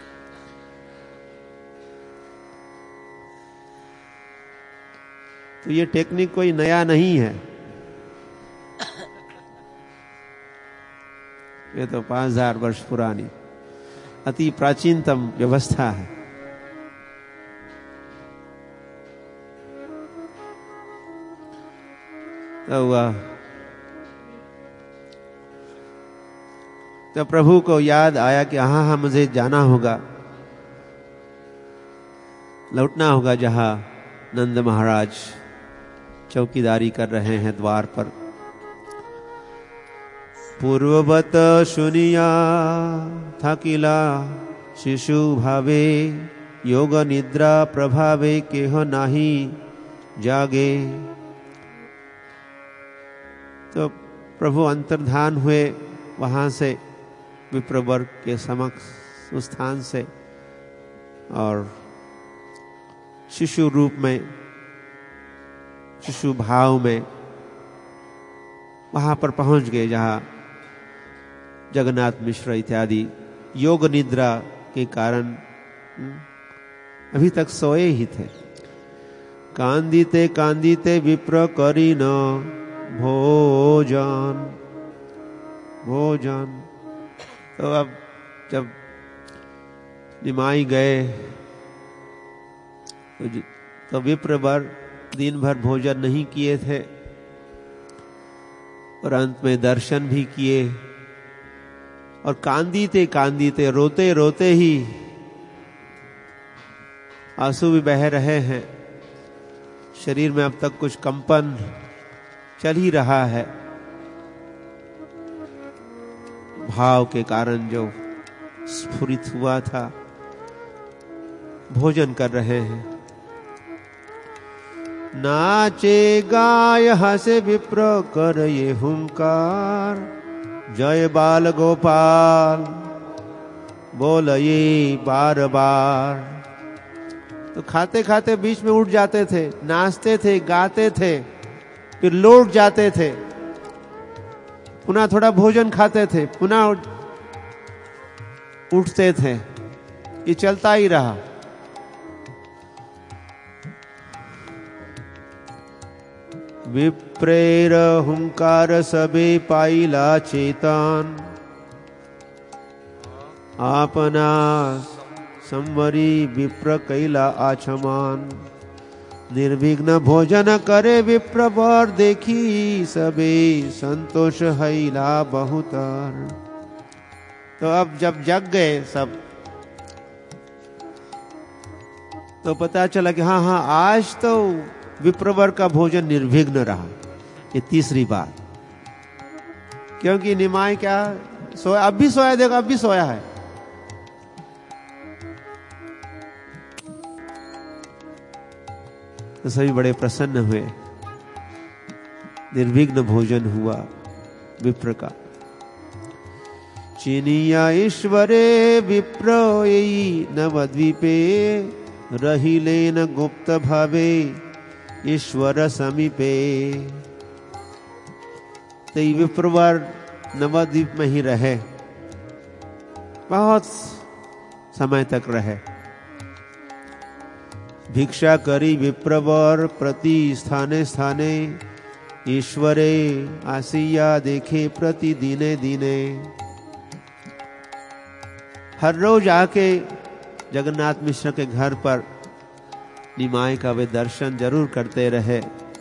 तो ये टेक्निक कोई नया नहीं है, ये तो पांच हजार वर्ष पुरानी अति प्राचीनतम व्यवस्था है। तो वह तो प्रभु को याद आया कि हाँ हाँ मुझे जाना होगा, लौटना होगा जहां नंद महाराज चौकीदारी कर रहे हैं द्वार पर। पूर्ववत सुनिया थकिला शिशु भावे, योग निद्रा प्रभावे केह नाही जागे। तो प्रभु अंतर्धान हुए वहां से विप्रवर्ग के समक्ष उस स्थान से, और शिशु रूप में, शिशु भाव में वहां पर पहुंच गए जहां जगन्नाथ मिश्र इत्यादि योग निद्रा के कारण अभी तक सोए ही थे। कांदिते कांदिते विप्र करी न भोजन भोजन। तो अब जब निमाई गए तो विप्र भर दिन भर भोजन नहीं किए थे और अंत में दर्शन भी किए और कांदीते कांदीते रोते रोते ही आंसू भी बह रहे हैं। शरीर में अब तक कुछ कंपन चल ही रहा है भाव के कारण जो स्फुरित हुआ था। भोजन कर रहे हैं। नाचे गाय हसे विप्र कर ये हुंकार, जय बाल गोपाल बोल ये बार बार। तो खाते खाते बीच में उठ जाते थे, नाचते थे, गाते थे, फिर लौट जाते थे, पुनः थोड़ा भोजन खाते थे, पुनः उठते थे। ये चलता ही रहा। विप्रेर हुंकार सबे पाइला चेतन, आपना संवरी विप्र कैला आचमान। निर्विघ्न भोजन करे विप्र वर, देखी सबे संतोष हैला बहुतर। तो अब जब जग गए सब तो पता चला कि हाँ हाँ आज तो विप्रवर का भोजन निर्विघ्न रहा। ये तीसरी बात, क्योंकि निमाय क्या सोया, अब भी सोया, देखो अब भी सोया है। तो सभी बड़े प्रसन्न हुए। निर्विघ्न भोजन हुआ विप्र का। चिनिया ईश्वरे विप्र नवद्वीपे, रहिलेन गुप्त भावे ईश्वर समीपे। तो ये विप्रवर नवद्वीप में ही रहे, बहुत समय तक रहे। भिक्षा करी विप्रवर प्रति स्थाने स्थाने, ईश्वरे आसिया देखे प्रति दिने दिने। हर रोज आके जगन्नाथ मिश्र के घर पर निमाय का वे दर्शन जरूर करते रहे।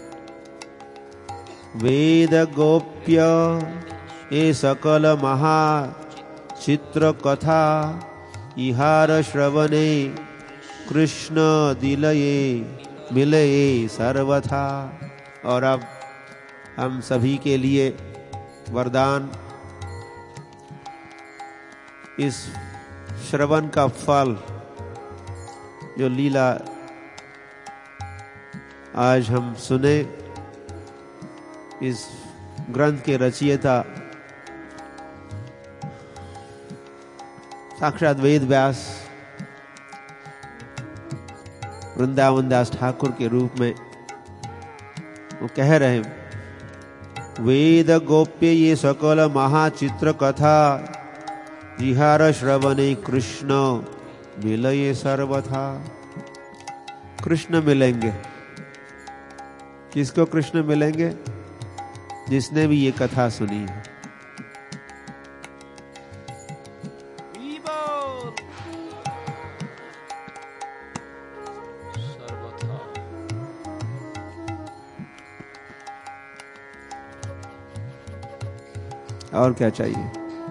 वेद गोप्य ये सकल महा चित्र कथा, इहार श्रवणे कृष्ण दिलये मिलये सर्वथा। और अब हम सभी के लिए वरदान, इस श्रवण का फल जो लीला आज हम सुने, इस ग्रंथ के रचयिता साक्षात वेद व्यास वृंदावन दास ठाकुर के रूप में वो कह रहे हैं, वेद गोप्य ये सकल महाचित्र कथा, जिहार श्रवणे कृष्ण मिलये सर्वथा। कृष्ण मिलेंगे। किसको कृष्ण मिलेंगे? जिसने भी ये कथा सुनी है। और क्या चाहिए?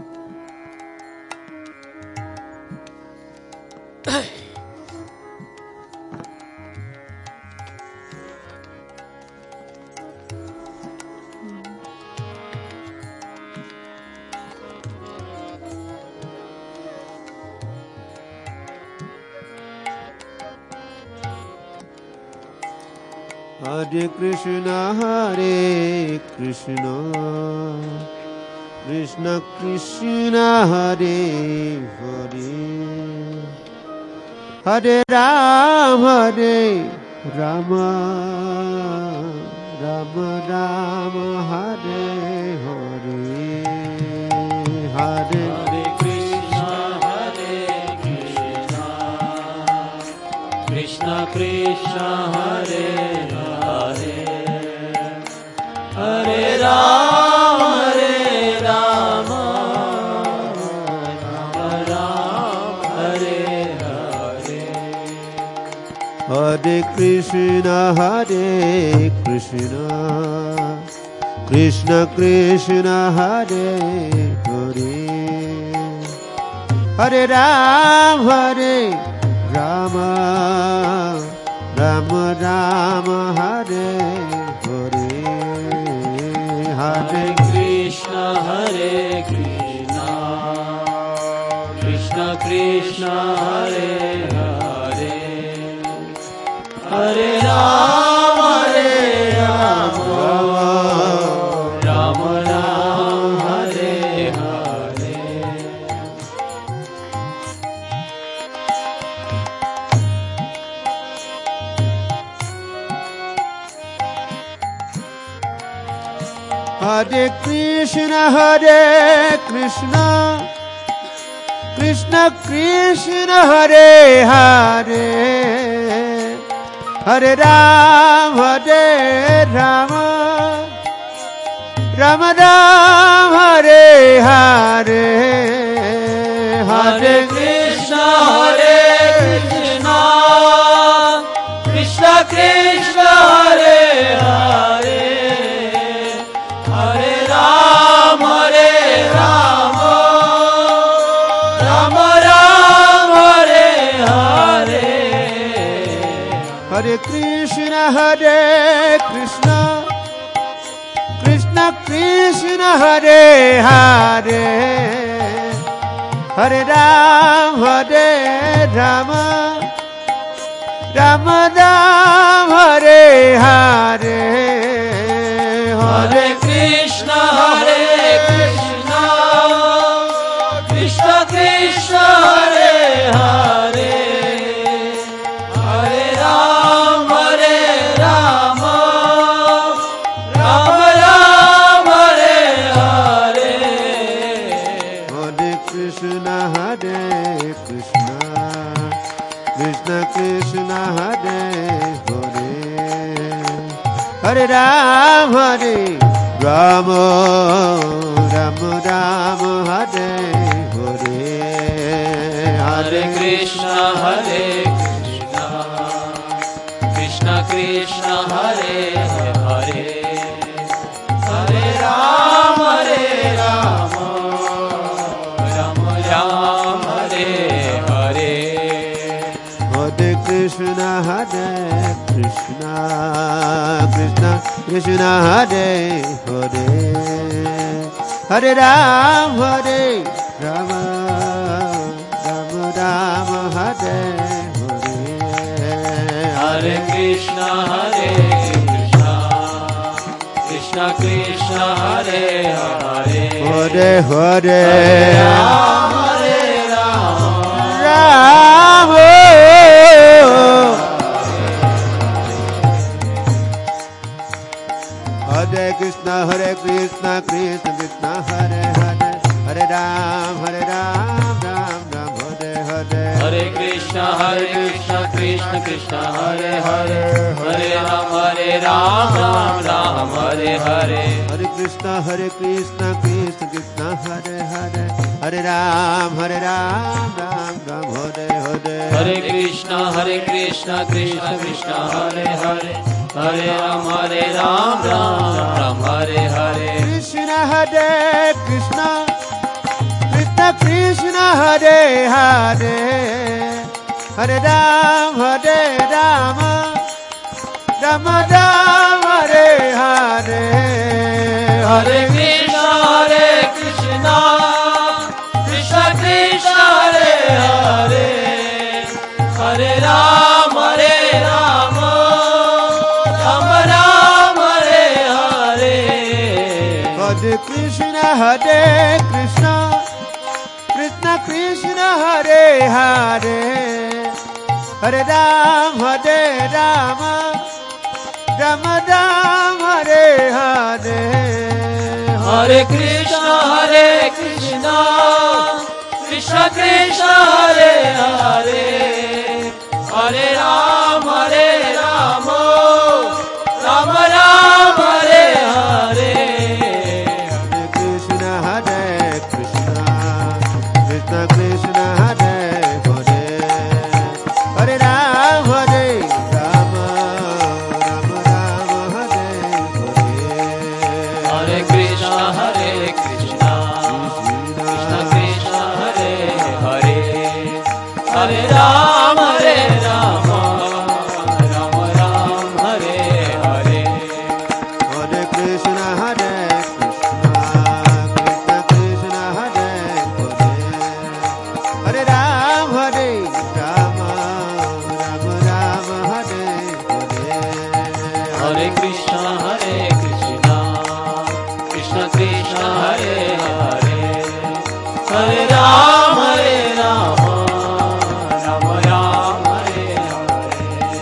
हरे कृष्ण हरे कृष्ण कृष्ण कृष्ण हरे हरे, हरे राम हरे Ram Ram Ram Hare Hare. Hare
Hare Krishna Krishna, Hare Hare, Hare Rama, Hare Rama, Rama Rama, Hare Hare.
Hare Krishna, Hare Krishna, Krishna Krishna, Hare Hare, Hare Rama, Hare Rama, Rama Rama, Hare Hare.
Hare Krishna, Hare Krishna, Krishna Krishna, Hare Hare, Hare Rama, Hare Rama, Rama Rama, Hare Hare.
Hare Krishna, Hare Krishna, Krishna Krishna, Hare Hare, Hare Rama, Hare Rama, Rama Rama, Hare Hare.
Hare Krishna, Hare Krishna, Krishna Krishna, Hare Hare, Hare Rama, Hare Rama, Rama Rama, Hare Hare.
Hare Krishna, Hare Krishna, Krishna Krishna, Hare Hare, Hare Rama, Hare Rama, Rama Rama, Hare Hare.
Hare Krishna, Hare Krishna, Krishna Krishna, Hare Hare, Hare Rama, Hare Rama, Rama Rama, Hare Hare.
Hare Krishna, Hare Krishna, Krishna Krishna, Hare Hare, Hare Rama, Hare Rama, Rama Rama, Hare Hare.
Hare Krishna, Hare Krishna, Krishna Krishna, Hare Hare, Hare Rama, Hare Rama, Rama Rama, Hare Hare.
Hare Krishna, Hare Krishna, Krishna Krishna, Hare Hare, Hare Rama, Hare Rama, Rama Rama, Hare Hare.
Hare Krishna, Hare Krishna, Krishna Krishna, Hare Hare,
Hare Hare,
Rama, Hare Rama,
Rama. Hare Krishna, Hare Krishna, Krishna Krishna, Hare Hare, Hare Ram, Hare Ram, Ram Ram, Hare Hare.
Hare Krishna, Hare Krishna, Krishna Krishna, Hare Hare, Hare Rama, Hare Rama, Ram Ram, Hare Hare.
Hare Krishna, Hare Krishna, Krishna Krishna, Hare Hare, Hare Ram, Hare Ram, Ram Ram, Hare Hare.
Hare Krishna, Hare Krishna, Krishna Krishna, Hare Hare, Hare Rama, Hare Ram, Ram Ram, Hare Hare.
Krishna, Hare Krishna, Krishna Krishna, Hare Hare, Hare Ram, Hare Rama, Rama Rama, Hare Hare.
Hare Krishna, Hare Krishna, Krishna Krishna, Hare Hare, Hare Rama, Hare Rama, Rama Rama, Hare Hare.
Hare Krishna, Hare Krishna, Krishna Krishna, Hare Hare, Hare Ram, Hare Rama, Rama Rama, Hare Hare.
Hare Krishna, Hare Krishna, Krishna Krishna, Hare Hare, Hare Ram, Hare Ram, Ram Ram, Hare Hare.
Hare Krishna, Hare Krishna, Krishna Krishna, Hare Hare, Hare Ram, Hare Ram, Ram Ram, Hare Hare.
Hare Krishna, Hare Krishna, Krishna Krishna, Hare Hare, Hare Ram, Hare Ram, Ram Ram, Hare Hare.
Hare Krishna, Hare Krishna, Krishna Krishna, Hare Hare, Hare Ram, Hare Ram, Ram Ram, Hare Hare.
Hare Krishna, Hare Krishna, Krishna Krishna, Hare Hare, Hare Ram, Hare Ram, Ram Ram, Hare Hare.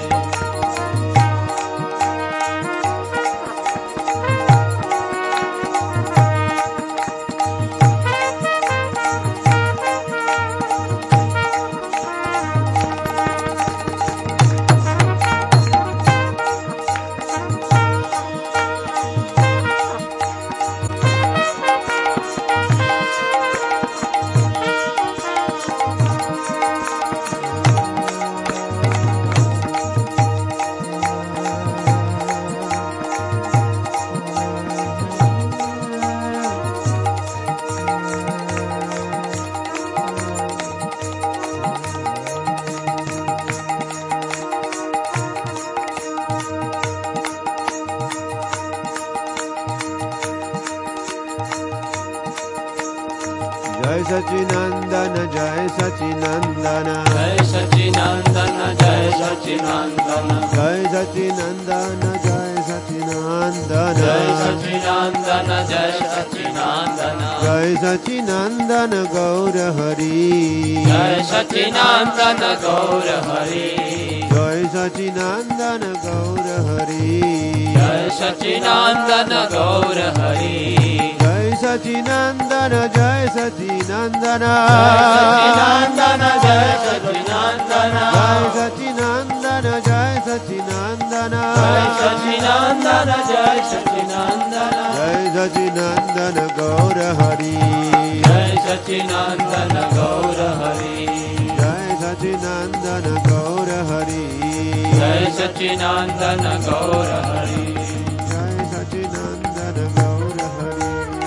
Jai Sachinandana, Jai Sachinandana, Jai Sachinandana, Jai Sachinandana,
Jai Sachinandana, Jai Sachinandana,
Jai Sachinandana, Jai Sachinandana,
Jai Sachinandana, Gaura Hari,
Jai Sachinandana, Gaura Hari,
Jai Sachinandana, Gaura Hari,
Jai Sachinandana, Gaura Hari,
Jai Sachinandana, Jai Sachinandana,
Sachinandana, Jai Sachinandana,
Jai Sachinandana, Jai Sachinandana,
Jai Sachinandana, Jai Sachinandana,
Jai Sachinandana, Gaura Hari,
Jai Sachinandana, Gaura Hari,
Jai Sachinandana, Gaura Hari,
Jai Sachinandana, Gaura Hari,
Jai Sachinandana, Gaura Hari.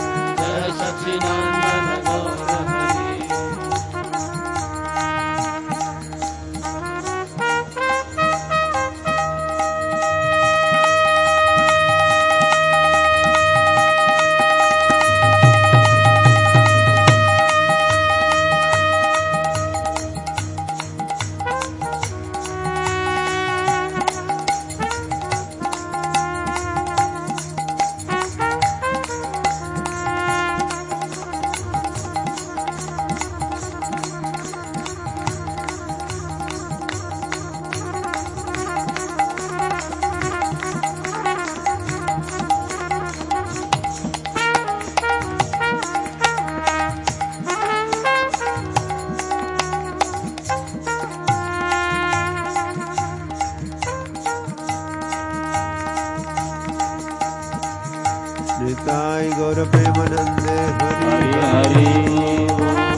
Jai Sachinandana, Gaura Hari.
Nitai Gaura Premanande Hari
Hari Hari.